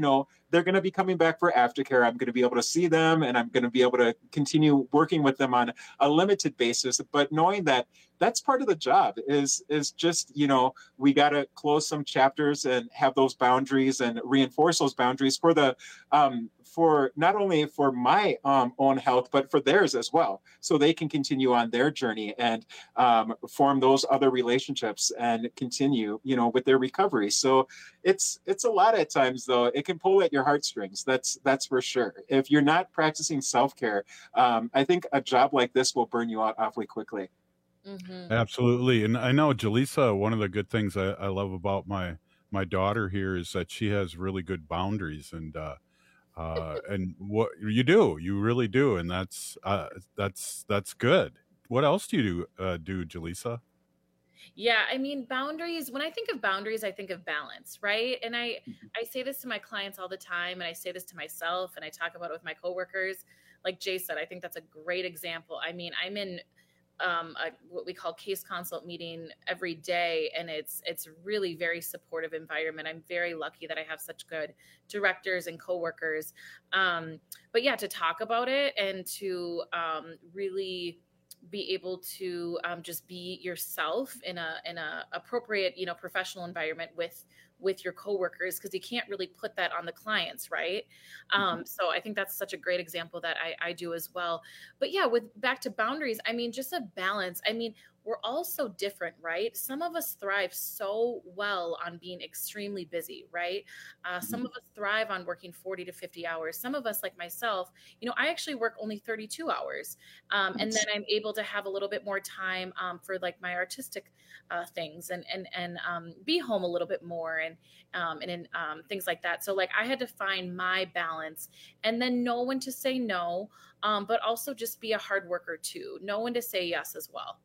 they're going to be coming back for aftercare. I'm going to be able to see them, and I'm going to be able to continue working with them on a limited basis. But knowing that that's part of the job is is just, you know, we got to close some chapters and have those boundaries and reinforce those boundaries for the um, for not only for my um, own health, but for theirs as well, so they can continue on their journey and um, form those other relationships and continue, you know, with their recovery. So it's it's a lot at times, though. It can pull at your heartstrings. That's that's for sure. If you're not practicing self-care, um, I think a job like this will burn you out awfully quickly. Mm-hmm. Absolutely. And I know, Jaleesa, one of the good things I, I love about my my daughter here is that she has really good boundaries, and uh, uh, and what you do, you really do, and that's uh, that's that's good. What else do you do, uh, do, Jaleesa? Yeah, I mean, boundaries, when I think of boundaries, I think of balance, right? And I I say this to my clients all the time, and I say this to myself, and I talk about it with my coworkers. Like Jay said, I think that's a great example. I mean, I'm in um, a, what we call case consult meeting every day, and it's it's really very supportive environment. I'm very lucky that I have such good directors and coworkers. Um, but yeah, to talk about it and to um, really be able to um, just be yourself in a in a appropriate, you know, professional environment with with your coworkers, because you can't really put that on the clients, right? Um, mm-hmm. So I think that's such a great example that I, I do as well. But yeah, with back to boundaries, I mean, just a balance. I mean, we're all so different, right? Some of us thrive so well on being extremely busy, right? Uh, some of us thrive on working forty to fifty hours. Some of us, like myself, you know, I actually work only thirty-two hours. Um, and then I'm able to have a little bit more time um, for like my artistic uh, things and, and, and um, be home a little bit more and, um, and in, um, things like that. So like I had to find my balance and then know when to say no, um, but also just be a hard worker too. Know when to say yes as well.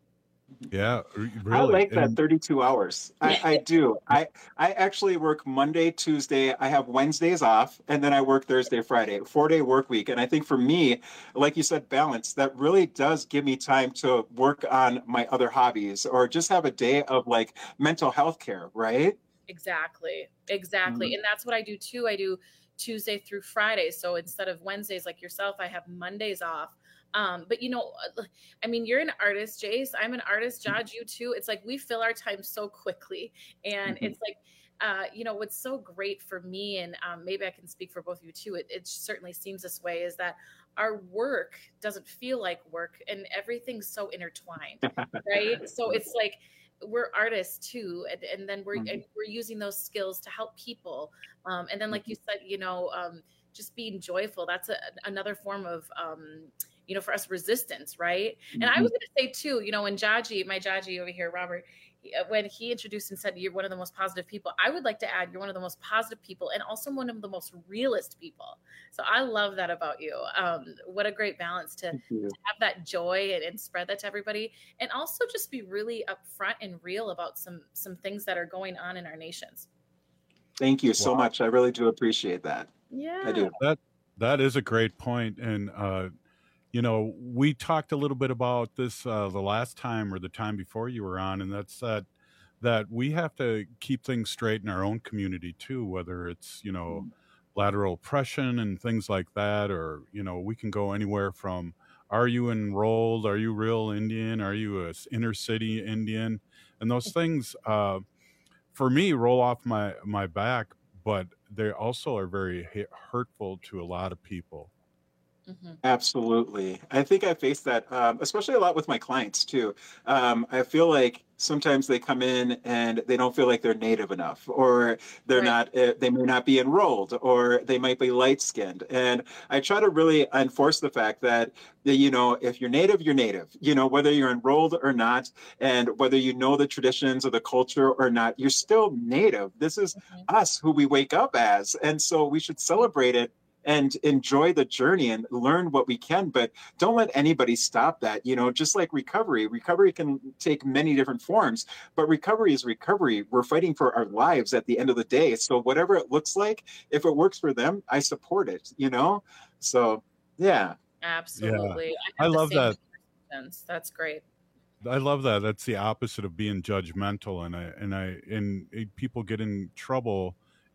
Yeah, really. I like that And thirty-two hours. I, I do. I I actually work Monday, Tuesday. I have Wednesdays off, and then I work Thursday, Friday. Four day work week. And I think for me, like you said, balance, that really does give me time to work on my other hobbies or just have a day of like mental health care, right? Exactly. Exactly. Mhm. And that's what I do too. I do Tuesday through Friday. So instead of Wednesdays like yourself, I have Mondays off. Um, but you know, I mean, you're an artist, Jace. I'm an artist, Judge, you too. It's like we fill our time so quickly. And Mhm. it's like, uh, you know, what's so great for me, and um, maybe I can speak for both of you too, it, it certainly seems this way, is that our work doesn't feel like work and everything's so intertwined, right? So it's like, we're artists too, and, and then we're Mhm. and we're using those skills to help people. Um, and then, like you said, you know, um, just being joyful. That's a, another form of, um, you know, for us, resistance, right? And I was going to say too, you know, when Jaji, my Jaji over here, Robert, he- uh, when he introduced and said you're one of the most positive people, I would like to add you're one of the most positive people and also one of the most realist people. So I love that about you. Um, what a great balance to, Thank you. to have that joy and, and spread that to everybody, and also just be really upfront and real about some some things that are going on in our nations. Thank you so wow, much. I really do appreciate that. I Yeah. do. that that is a great point. And uh, you know, we talked a little bit about this uh, the last time or the time before you were on, and that's that that we have to keep things straight in our own community too, whether it's, you know, lateral oppression and things like that, or, you know, we can go anywhere from, are you enrolled? Are you real Indian? Are you a s- inner city Indian? And those things, uh, for me, roll off my, my back, but they also are very hu- hurtful to a lot of people. Mm-hmm. Absolutely. I think I face that, um, especially a lot with my clients too. Um, I feel like sometimes they come in and they don't feel like they're native enough, or they're Right. not, uh, they may not be enrolled, or they might be light skinned. And I try to really enforce the fact that, that, you know, if you're native, you're native, you know, whether you're enrolled or not, and whether you know the traditions or the culture or not, you're still native. This is Mhm. us who we wake up as. And so we should celebrate it and enjoy the journey and learn what we can, but don't let anybody stop that. You know, just like recovery, recovery can take many different forms, but recovery is recovery. We're fighting for our lives at the end of the day. So whatever it looks like, if it works for them, I support it, you know? So yeah. Yeah, Absolutely. I I have the love same that. sense. That's great. I love that. That's the opposite of being judgmental, and I and I and it, people get in trouble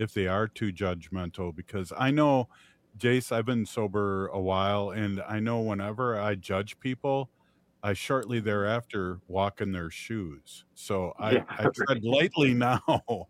if they are too judgmental, because I know, Jace, I've been sober a while, and I know whenever I judge people, I shortly thereafter walk in their shoes. So I, Yeah, I tread lightly now.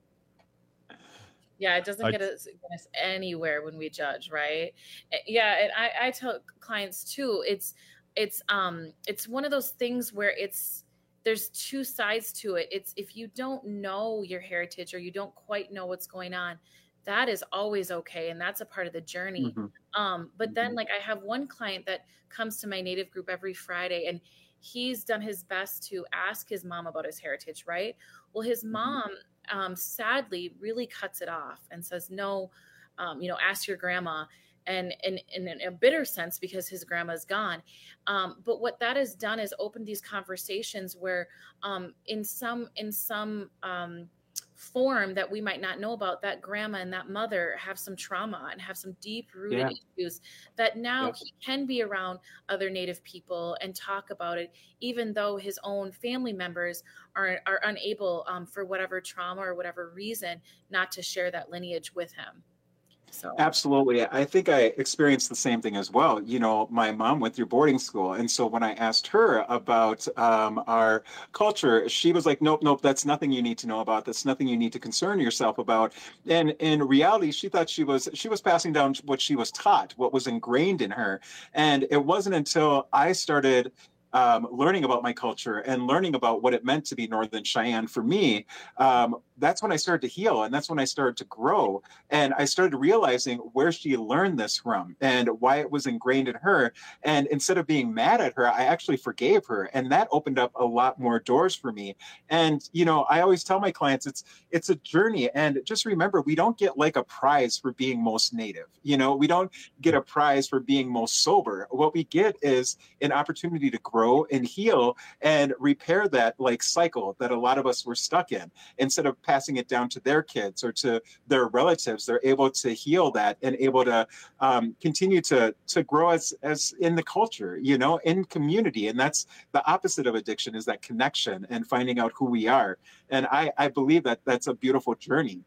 Yeah, it doesn't I- get us, get us anywhere when we judge, right? Eh, Yeah, and I, I tell clients too, it's it's um it's one of those things where it's there's two sides to it. It's if you don't know your heritage or you don't quite know what's going on, that is always okay, and that's a part of the journey. Mhm. Um, but then like I have one client that comes to my Native group every Friday, and he's done his best to ask his mom about his heritage, right? Well, his mom um, sadly really cuts it off and says, no, um, you know, ask your grandma. And, and, and in a bitter sense, because his grandma's gone. Um, but what that has done is opened these conversations where um, in some, in some um, form that we might not know about, that grandma and that mother have some trauma and have some deep rooted Yeah. issues that now Yeah. he can be around other Native people and talk about it, even though his own family members are, are unable um, for whatever trauma or whatever reason not to share that lineage with him. So Absolutely. I think I experienced the same thing as well. You know, my mom went through boarding school. And so when I asked her about um, our culture, she was like, nope, nope, that's nothing you need to know about. That's nothing you need to concern yourself about. And in reality, she thought she was she was passing down what she was taught, what was ingrained in her. And it wasn't until I started um, learning about my culture and learning about what it meant to be Northern Cheyenne for me, um, that's when I started to heal, and that's when I started to grow. And I started realizing where she learned this from and why it was ingrained in her. And instead of being mad at her, I actually forgave her. And that opened up a lot more doors for me. And, you know, I always tell my clients, it's it's a journey. And just remember, we don't get like a prize for being most Native. You know, we don't get a prize for being most sober. What we get is an opportunity to grow and heal and repair that like cycle that a lot of us were stuck in. Instead of passing it down to their kids or to their relatives, they're able to heal that and able to um, continue to to grow as as in the culture, you know, in community. And that's the opposite of addiction, is that connection and finding out who we are. And I, I believe that that's a beautiful journey.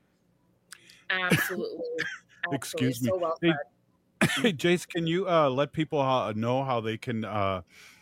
absolutely. Excuse me. So well Hey, said. Hey, Jace, can you uh, let people uh, know how they can uh,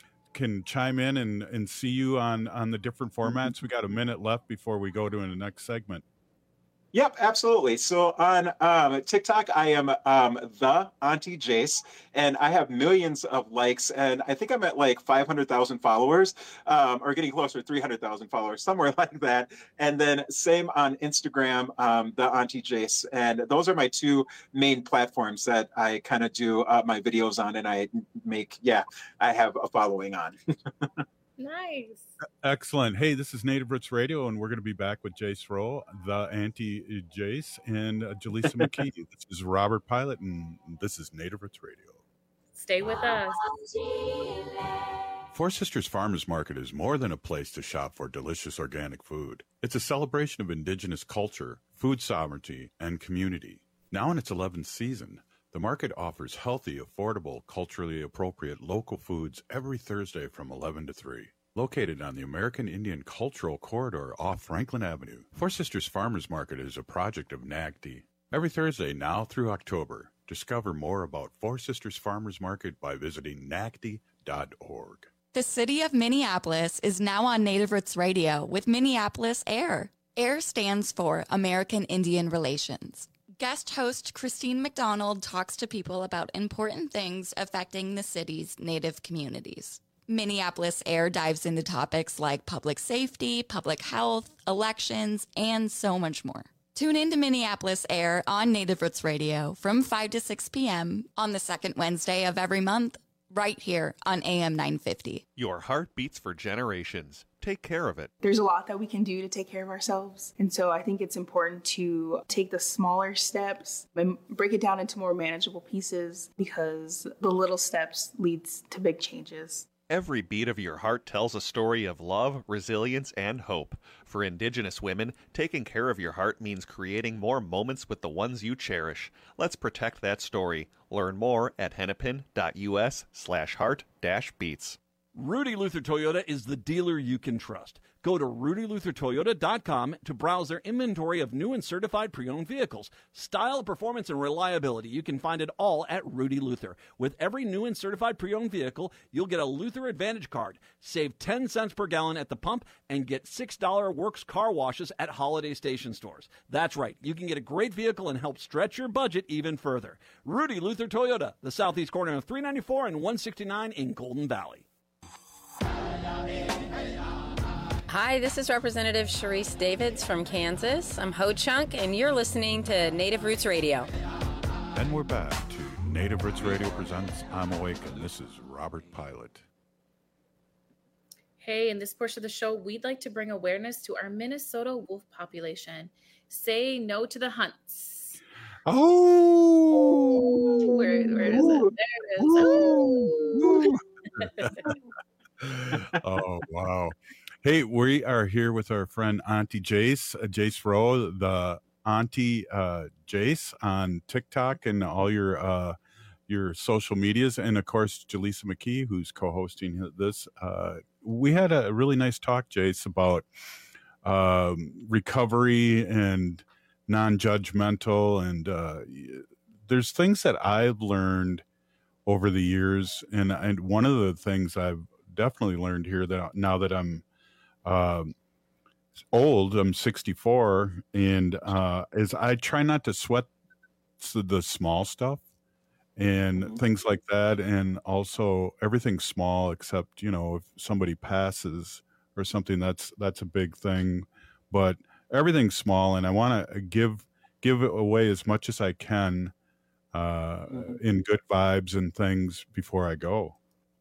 can chime in and, and see you on, on the different formats? We got a minute left before we go to the next segment. Yep, absolutely. So on um, TikTok, I am um, the Auntie Jace, and I have millions of likes, and I think I'm at like five hundred thousand followers, um, or getting closer, three hundred thousand followers, somewhere like that. And then same on Instagram, um, the Auntie Jace, and those are my two main platforms that I kind of do uh, my videos on, and I make, yeah, I have a following on. Nice. Excellent. Hey, this is Native Roots Radio, and we're going to be back with Jace Rowe, the Auntie Jace, and uh, Jaleesa McKee. This is Robert Pilot, and this is Native Roots Radio. Stay with us. Four Sisters Farmers Market is more than a place to shop for delicious organic food. It's a celebration of Indigenous culture, food sovereignty, and community. Now in its eleventh season, the market offers healthy, affordable, culturally appropriate local foods every Thursday from eleven to three. Located on the American Indian Cultural Corridor off Franklin Avenue, Four Sisters Farmers Market is a project of N A C D. Every Thursday now through October, discover more about Four Sisters Farmers Market by visiting N A C D dot org. The city of Minneapolis is now on Native Roots Radio with Minneapolis AIR. AIR stands for American Indian Relations. Guest host Christine McDonald talks to people about important things affecting the city's Native communities. Minneapolis AIR dives into topics like public safety, public health, elections, and so much more. Tune in to Minneapolis AIR on Native Roots Radio from five to six p.m. on the second Wednesday of every month, right here on A M nine fifty. Your heart beats for generations. Take care of it. There's a lot that we can do to take care of ourselves. And so I think it's important to take the smaller steps and break it down into more manageable pieces, because the little steps leads to big changes. Every beat of your heart tells a story of love, resilience, and hope. For Indigenous women, taking care of your heart means creating more moments with the ones you cherish. Let's protect that story. Learn more at hennepin.us slash heart dash beats. Rudy Luther Toyota is the dealer you can trust. Go to rudy luther toyota dot com to browse their inventory of new and certified pre-owned vehicles. Style, performance, and reliability. You can find it all at Rudy Luther. With every new and certified pre-owned vehicle, you'll get a Luther Advantage card. Save ten cents per gallon at the pump and get six dollars Works car washes at holiday station stores. That's right. You can get a great vehicle and help stretch your budget even further. Rudy Luther Toyota, the southeast corner of three ninety-four and one sixty-nine in Golden Valley. Hi, this is Representative Sharice Davids from Kansas. I'm Ho Chunk, and you're listening to Native Roots Radio. And we're back to Native Roots Radio presents I'm Awake, and this is Robert Pilot. Hey, in this portion of the show, we'd like to bring awareness to our Minnesota wolf population. Say no to the hunts. Oh! Where, where is it? There it is. Oh! Oh, wow. Hey, we are here with our friend Auntie Jace, uh, Jace Rowe, the Auntie uh, Jace on TikTok and all your uh, your social medias, and of course Jaleesa McKee, who's co-hosting this. Uh, we had a really nice talk, Jace, about um, recovery and non-judgmental, and uh, there's things that I've learned over the years, and and one of the things I've definitely learned here that now that I'm um, old, I'm sixty-four, and uh, is I try not to sweat the, the small stuff and mm-hmm. things like that. And also everything's small except, you know, if somebody passes or something, that's, that's a big thing, but everything's small. And I want to give, give away as much as I can uh, mm-hmm. in good vibes and things before I go.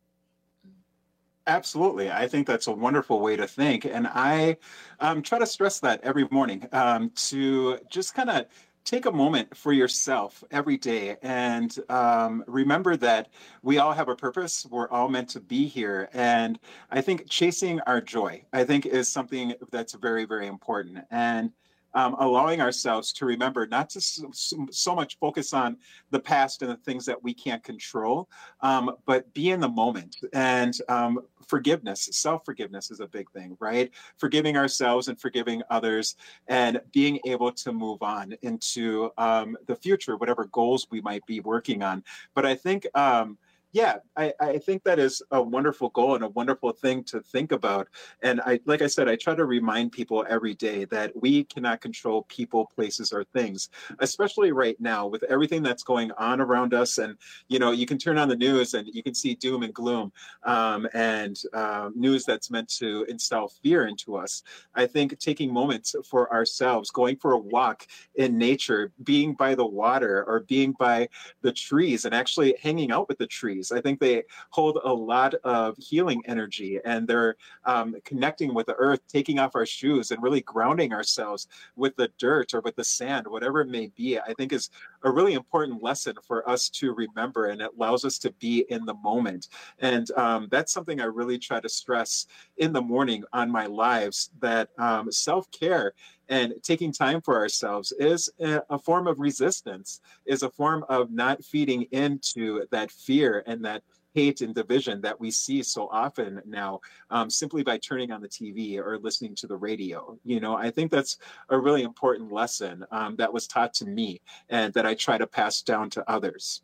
Absolutely. I think that's a wonderful way to think. And I um, try to stress that every morning um, to just kind of take a moment for yourself every day and um, remember that we all have a purpose. We're all meant to be here. And I think chasing our joy, I think, is something that's very, very important. And Um, allowing ourselves to remember not to so, so much focus on the past and the things that we can't control, um, but be in the moment. And um, forgiveness, self-forgiveness is a big thing, right? Forgiving ourselves and forgiving others and being able to move on into um, the future, whatever goals we might be working on. But I think um, Yeah, I, I think that is a wonderful goal and a wonderful thing to think about. And I, like I said, I try to remind people every day that we cannot control people, places, or things, especially right now with everything that's going on around us. And, you know, you can turn on the news and you can see doom and gloom um, and uh, news that's meant to instill fear into us. I think taking moments for ourselves, going for a walk in nature, being by the water or being by the trees and actually hanging out with the trees. I think they hold a lot of healing energy, and they're um, connecting with the earth, taking off our shoes and really grounding ourselves with the dirt or with the sand, whatever it may be. I think is a really important lesson for us to remember, and it allows us to be in the moment. And um, that's something I really try to stress in the morning on my lives, that um, self-care and taking time for ourselves is a form of resistance, is a form of not feeding into that fear and that hate and division that we see so often now, um, simply by turning on the T V or listening to the radio. You know, I think that's a really important lesson um, that was taught to me and that I try to pass down to others.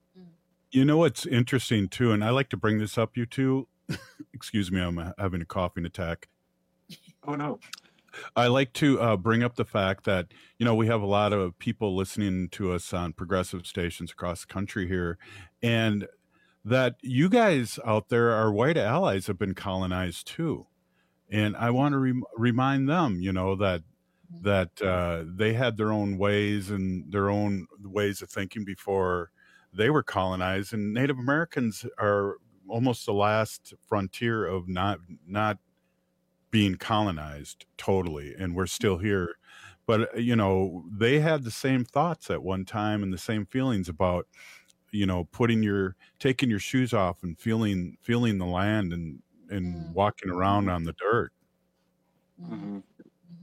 You know, what's interesting too, and I like to bring this up, you two, excuse me, I'm having a coughing attack. Oh no. I like to uh, bring up the fact that, you know, we have a lot of people listening to us on progressive stations across the country here, and that you guys out there, our white allies, have been colonized too. And I want to re- remind them, you know, that that uh, they had their own ways and their own ways of thinking before they were colonized. And Native Americans are almost the last frontier of not not being colonized totally, and we're still here. But, you know, they had the same thoughts at one time and the same feelings about, you know, putting your, taking your shoes off and feeling, feeling the land and, and mm-hmm. walking around on the dirt. Mm-hmm.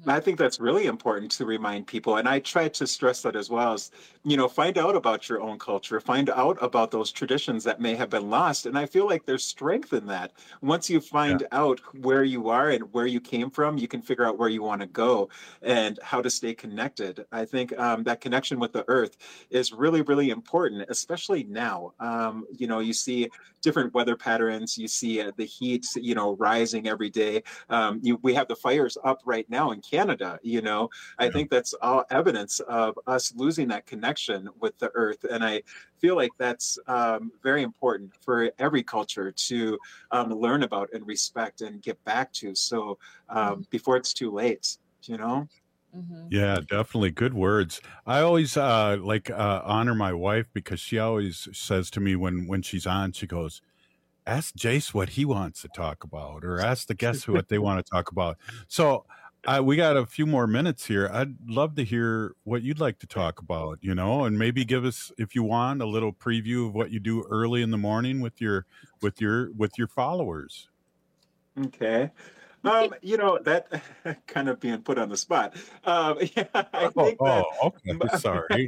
I think that's really important to remind people. And I try to stress that as well as, you know, find out about your own culture, find out about those traditions that may have been lost. And I feel like there's strength in that. Once you find yeah. out where you are and where you came from, you can figure out where you want to go and how to stay connected. I think um, that connection with the earth is really, really important, especially now. Um, you know, you see different weather patterns, you see uh, the heat, you know, rising every day. Um, you, we have the fires up right now in Canada, you know. I think that's all evidence of us losing that connection with the earth. And I feel like that's um, very important for every culture to um, learn about and respect and get back to. So um, before it's too late, you know. Mm-hmm. Yeah, definitely. Good words. I always uh, like uh, honor my wife because she always says to me when, when she's on, she goes, ask Jace what he wants to talk about, or ask the guests what they want to talk about. So uh, we got a few more minutes here. I'd love to hear what you'd like to talk about, you know, and maybe give us, if you want, a little preview of what you do early in the morning with your with your with your followers. Okay. Um, you know, that kind of being put on the spot. Um, yeah, I oh, think oh, that... okay. Sorry.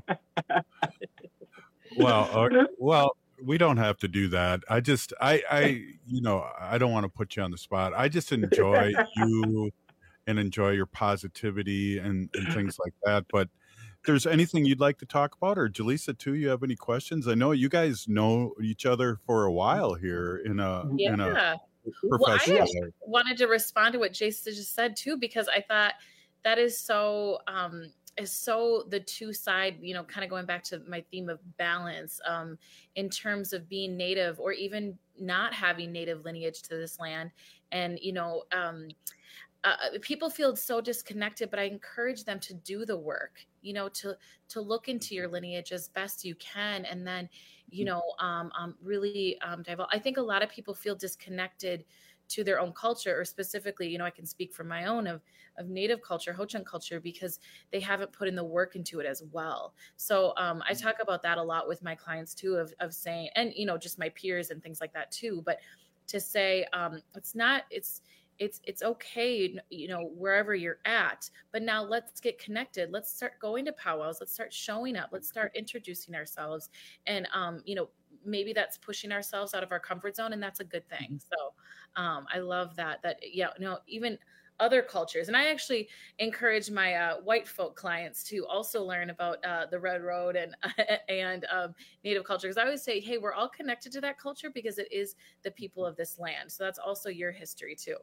well, uh, well, we don't have to do that. I just, I, I, you know, I don't want to put you on the spot. I just enjoy you and enjoy your positivity and, and things like that. But if there's anything you'd like to talk about, or Jaleesa too, you have any questions? I know you guys know each other for a while here in a, yeah. in a Well, I actually wanted to respond to what Jason just said too, because I thought that is so um, is so the two side, you know, kind of going back to my theme of balance um, in terms of being Native or even not having Native lineage to this land. And, you know, um, uh, people feel so disconnected, but I encourage them to do the work, you know, to to look into your lineage as best you can. And then, you know, um, um, really um, divulge. I think a lot of people feel disconnected to their own culture, or specifically, you know, I can speak from my own of, of Native culture, Ho-Chunk culture, because they haven't put in the work into it as well. So um, I talk about that a lot with my clients too, of, of saying, and, you know, just my peers and things like that too, but to say um, it's not, it's, it's, it's okay, you know, wherever you're at, but now let's get connected. Let's start going to powwows. Let's start showing up. Let's start introducing ourselves. And, um, you know, maybe that's pushing ourselves out of our comfort zone, and that's a good thing. So um, I love that, that, yeah, you know, even other cultures. And I actually encourage my uh, white folk clients to also learn about uh, the Red Road and and um, Native culture. Because I always say, hey, we're all connected to that culture because it is the people of this land. So that's also your history too.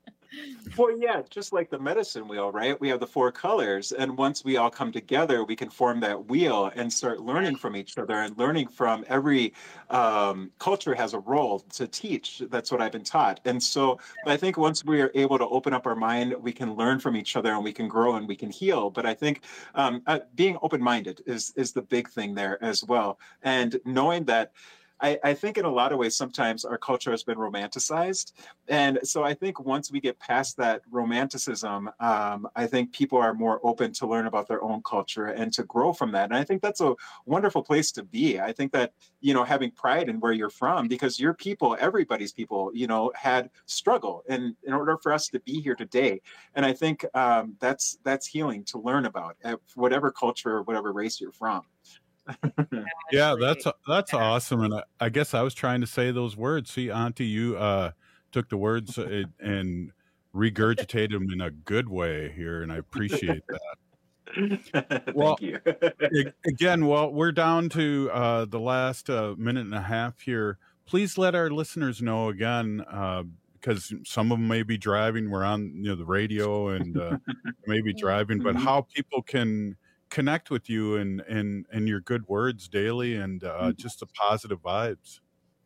Well, yeah, just like the medicine wheel, right? We have the four colors. And once we all come together, we can form that wheel and start learning from each other and learning from every um, culture has a role to teach. That's what I've been taught. And so I think once we are able to open up our mind, we can learn from each other and we can grow and we can heal. But I think um, uh, being open-minded is, is the big thing there as well. And knowing that I, I think in a lot of ways, sometimes our culture has been romanticized. And so I think once we get past that romanticism, um, I think people are more open to learn about their own culture and to grow from that. And I think that's a wonderful place to be. I think that, you know, having pride in where you're from, because your people, everybody's people, you know, had struggle in, in order for us to be here today. And I think um, that's that's healing to learn about, whatever culture or whatever race you're from. Yeah, that's that's awesome, and I, I guess I was trying to say those words. See, Auntie, you uh, took the words and, and regurgitated them in a good way here, and I appreciate that. Well, Thank you. Again, well, we're down to uh, the last uh, minute and a half here. Please let our listeners know again, uh, because some of them may be driving. We're on, you know, the radio and uh, maybe driving, but how people can connect with you and and and your good words daily and uh, just the positive vibes.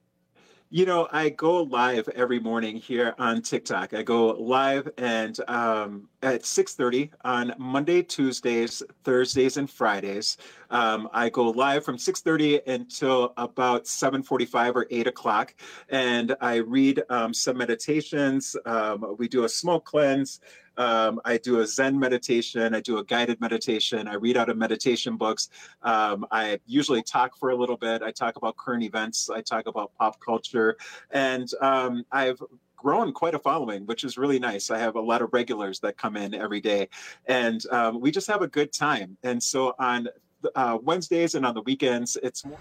You know, I go live every morning here on TikTok. I go live and um, at six thirty on Monday, Tuesdays, Thursdays, and Fridays. Um, I go live from six thirty until about seven forty-five or eight o'clock. And I read um, some meditations. Um, we do a smoke cleanse. Um, I do a Zen meditation. I do a guided meditation. I read out of meditation books. Um, I usually talk for a little bit. I talk about current events. I talk about pop culture. And um, I've grown quite a following, which is really nice. I have a lot of regulars that come in every day, and um, we just have a good time. And so on uh, Wednesdays and on the weekends, it's more.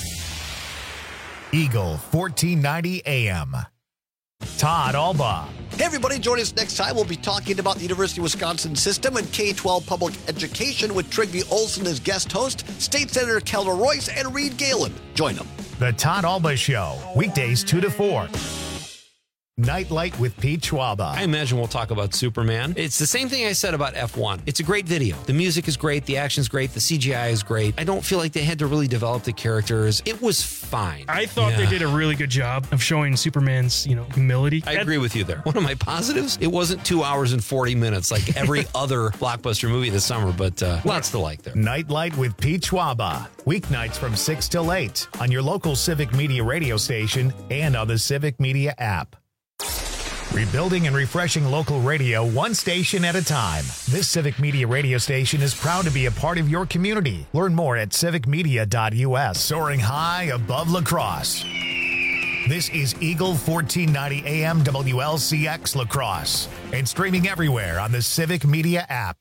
Eagle fourteen ninety A M. Todd Alba. Hey, everybody, join us next time. We'll be talking about the University of Wisconsin system and K twelve public education with Trygve Olsen as guest host, State Senator Kelda Royce, and Reed Galen. Join them. The Todd Alba Show, weekdays two to four. Nightlight with Pete Schwaba. I imagine we'll talk about Superman. It's the same thing I said about F one. It's a great video. The music is great. The action's great. The C G I is great. I don't feel like they had to really develop the characters. It was fine. I thought yeah. they did a really good job of showing Superman's, you know, humility. I agree with you there. One of my positives, it wasn't two hours and forty minutes like every other blockbuster movie this summer, but uh, lots to like there. Nightlight with Pete Schwaba. Weeknights from six till eight on your local Civic Media radio station and on the Civic Media app. Rebuilding and refreshing local radio one station at a time. This Civic Media radio station is proud to be a part of your community. Learn more at civic media dot U S. Soaring high above La Crosse. This is Eagle fourteen ninety A M W L C X La Crosse and streaming everywhere on the Civic Media app.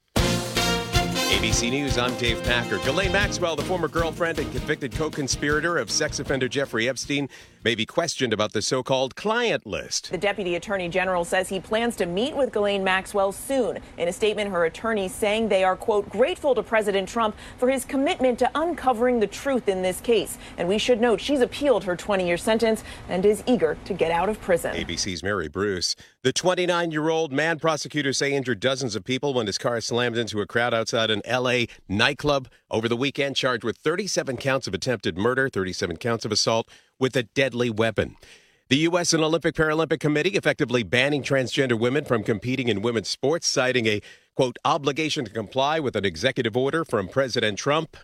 A B C News, I'm Dave Packer. Ghislaine Maxwell, the former girlfriend and convicted co-conspirator of sex offender Jeffrey Epstein, may be questioned about the so-called client list. The Deputy Attorney General says he plans to meet with Ghislaine Maxwell soon. In a statement, her attorney saying they are, quote, grateful to President Trump for his commitment to uncovering the truth in this case. And we should note she's appealed her twenty-year sentence and is eager to get out of prison. A B C's Mary Bruce. The twenty-nine-year-old man prosecutors say injured dozens of people when his car slammed into a crowd outside an L A nightclub over the weekend, charged with thirty-seven counts of attempted murder, thirty-seven counts of assault with a deadly weapon. The U S and Olympic Paralympic Committee effectively banning transgender women from competing in women's sports, citing a, quote, obligation to comply with an executive order from President Trump.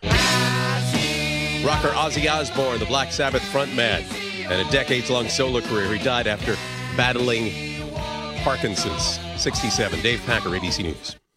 Rocker Ozzy Osbourne, the Black Sabbath frontman, and a decades-long solo career. He died after battling Parkinson's. sixty-seven. Dave Packer, A B C News.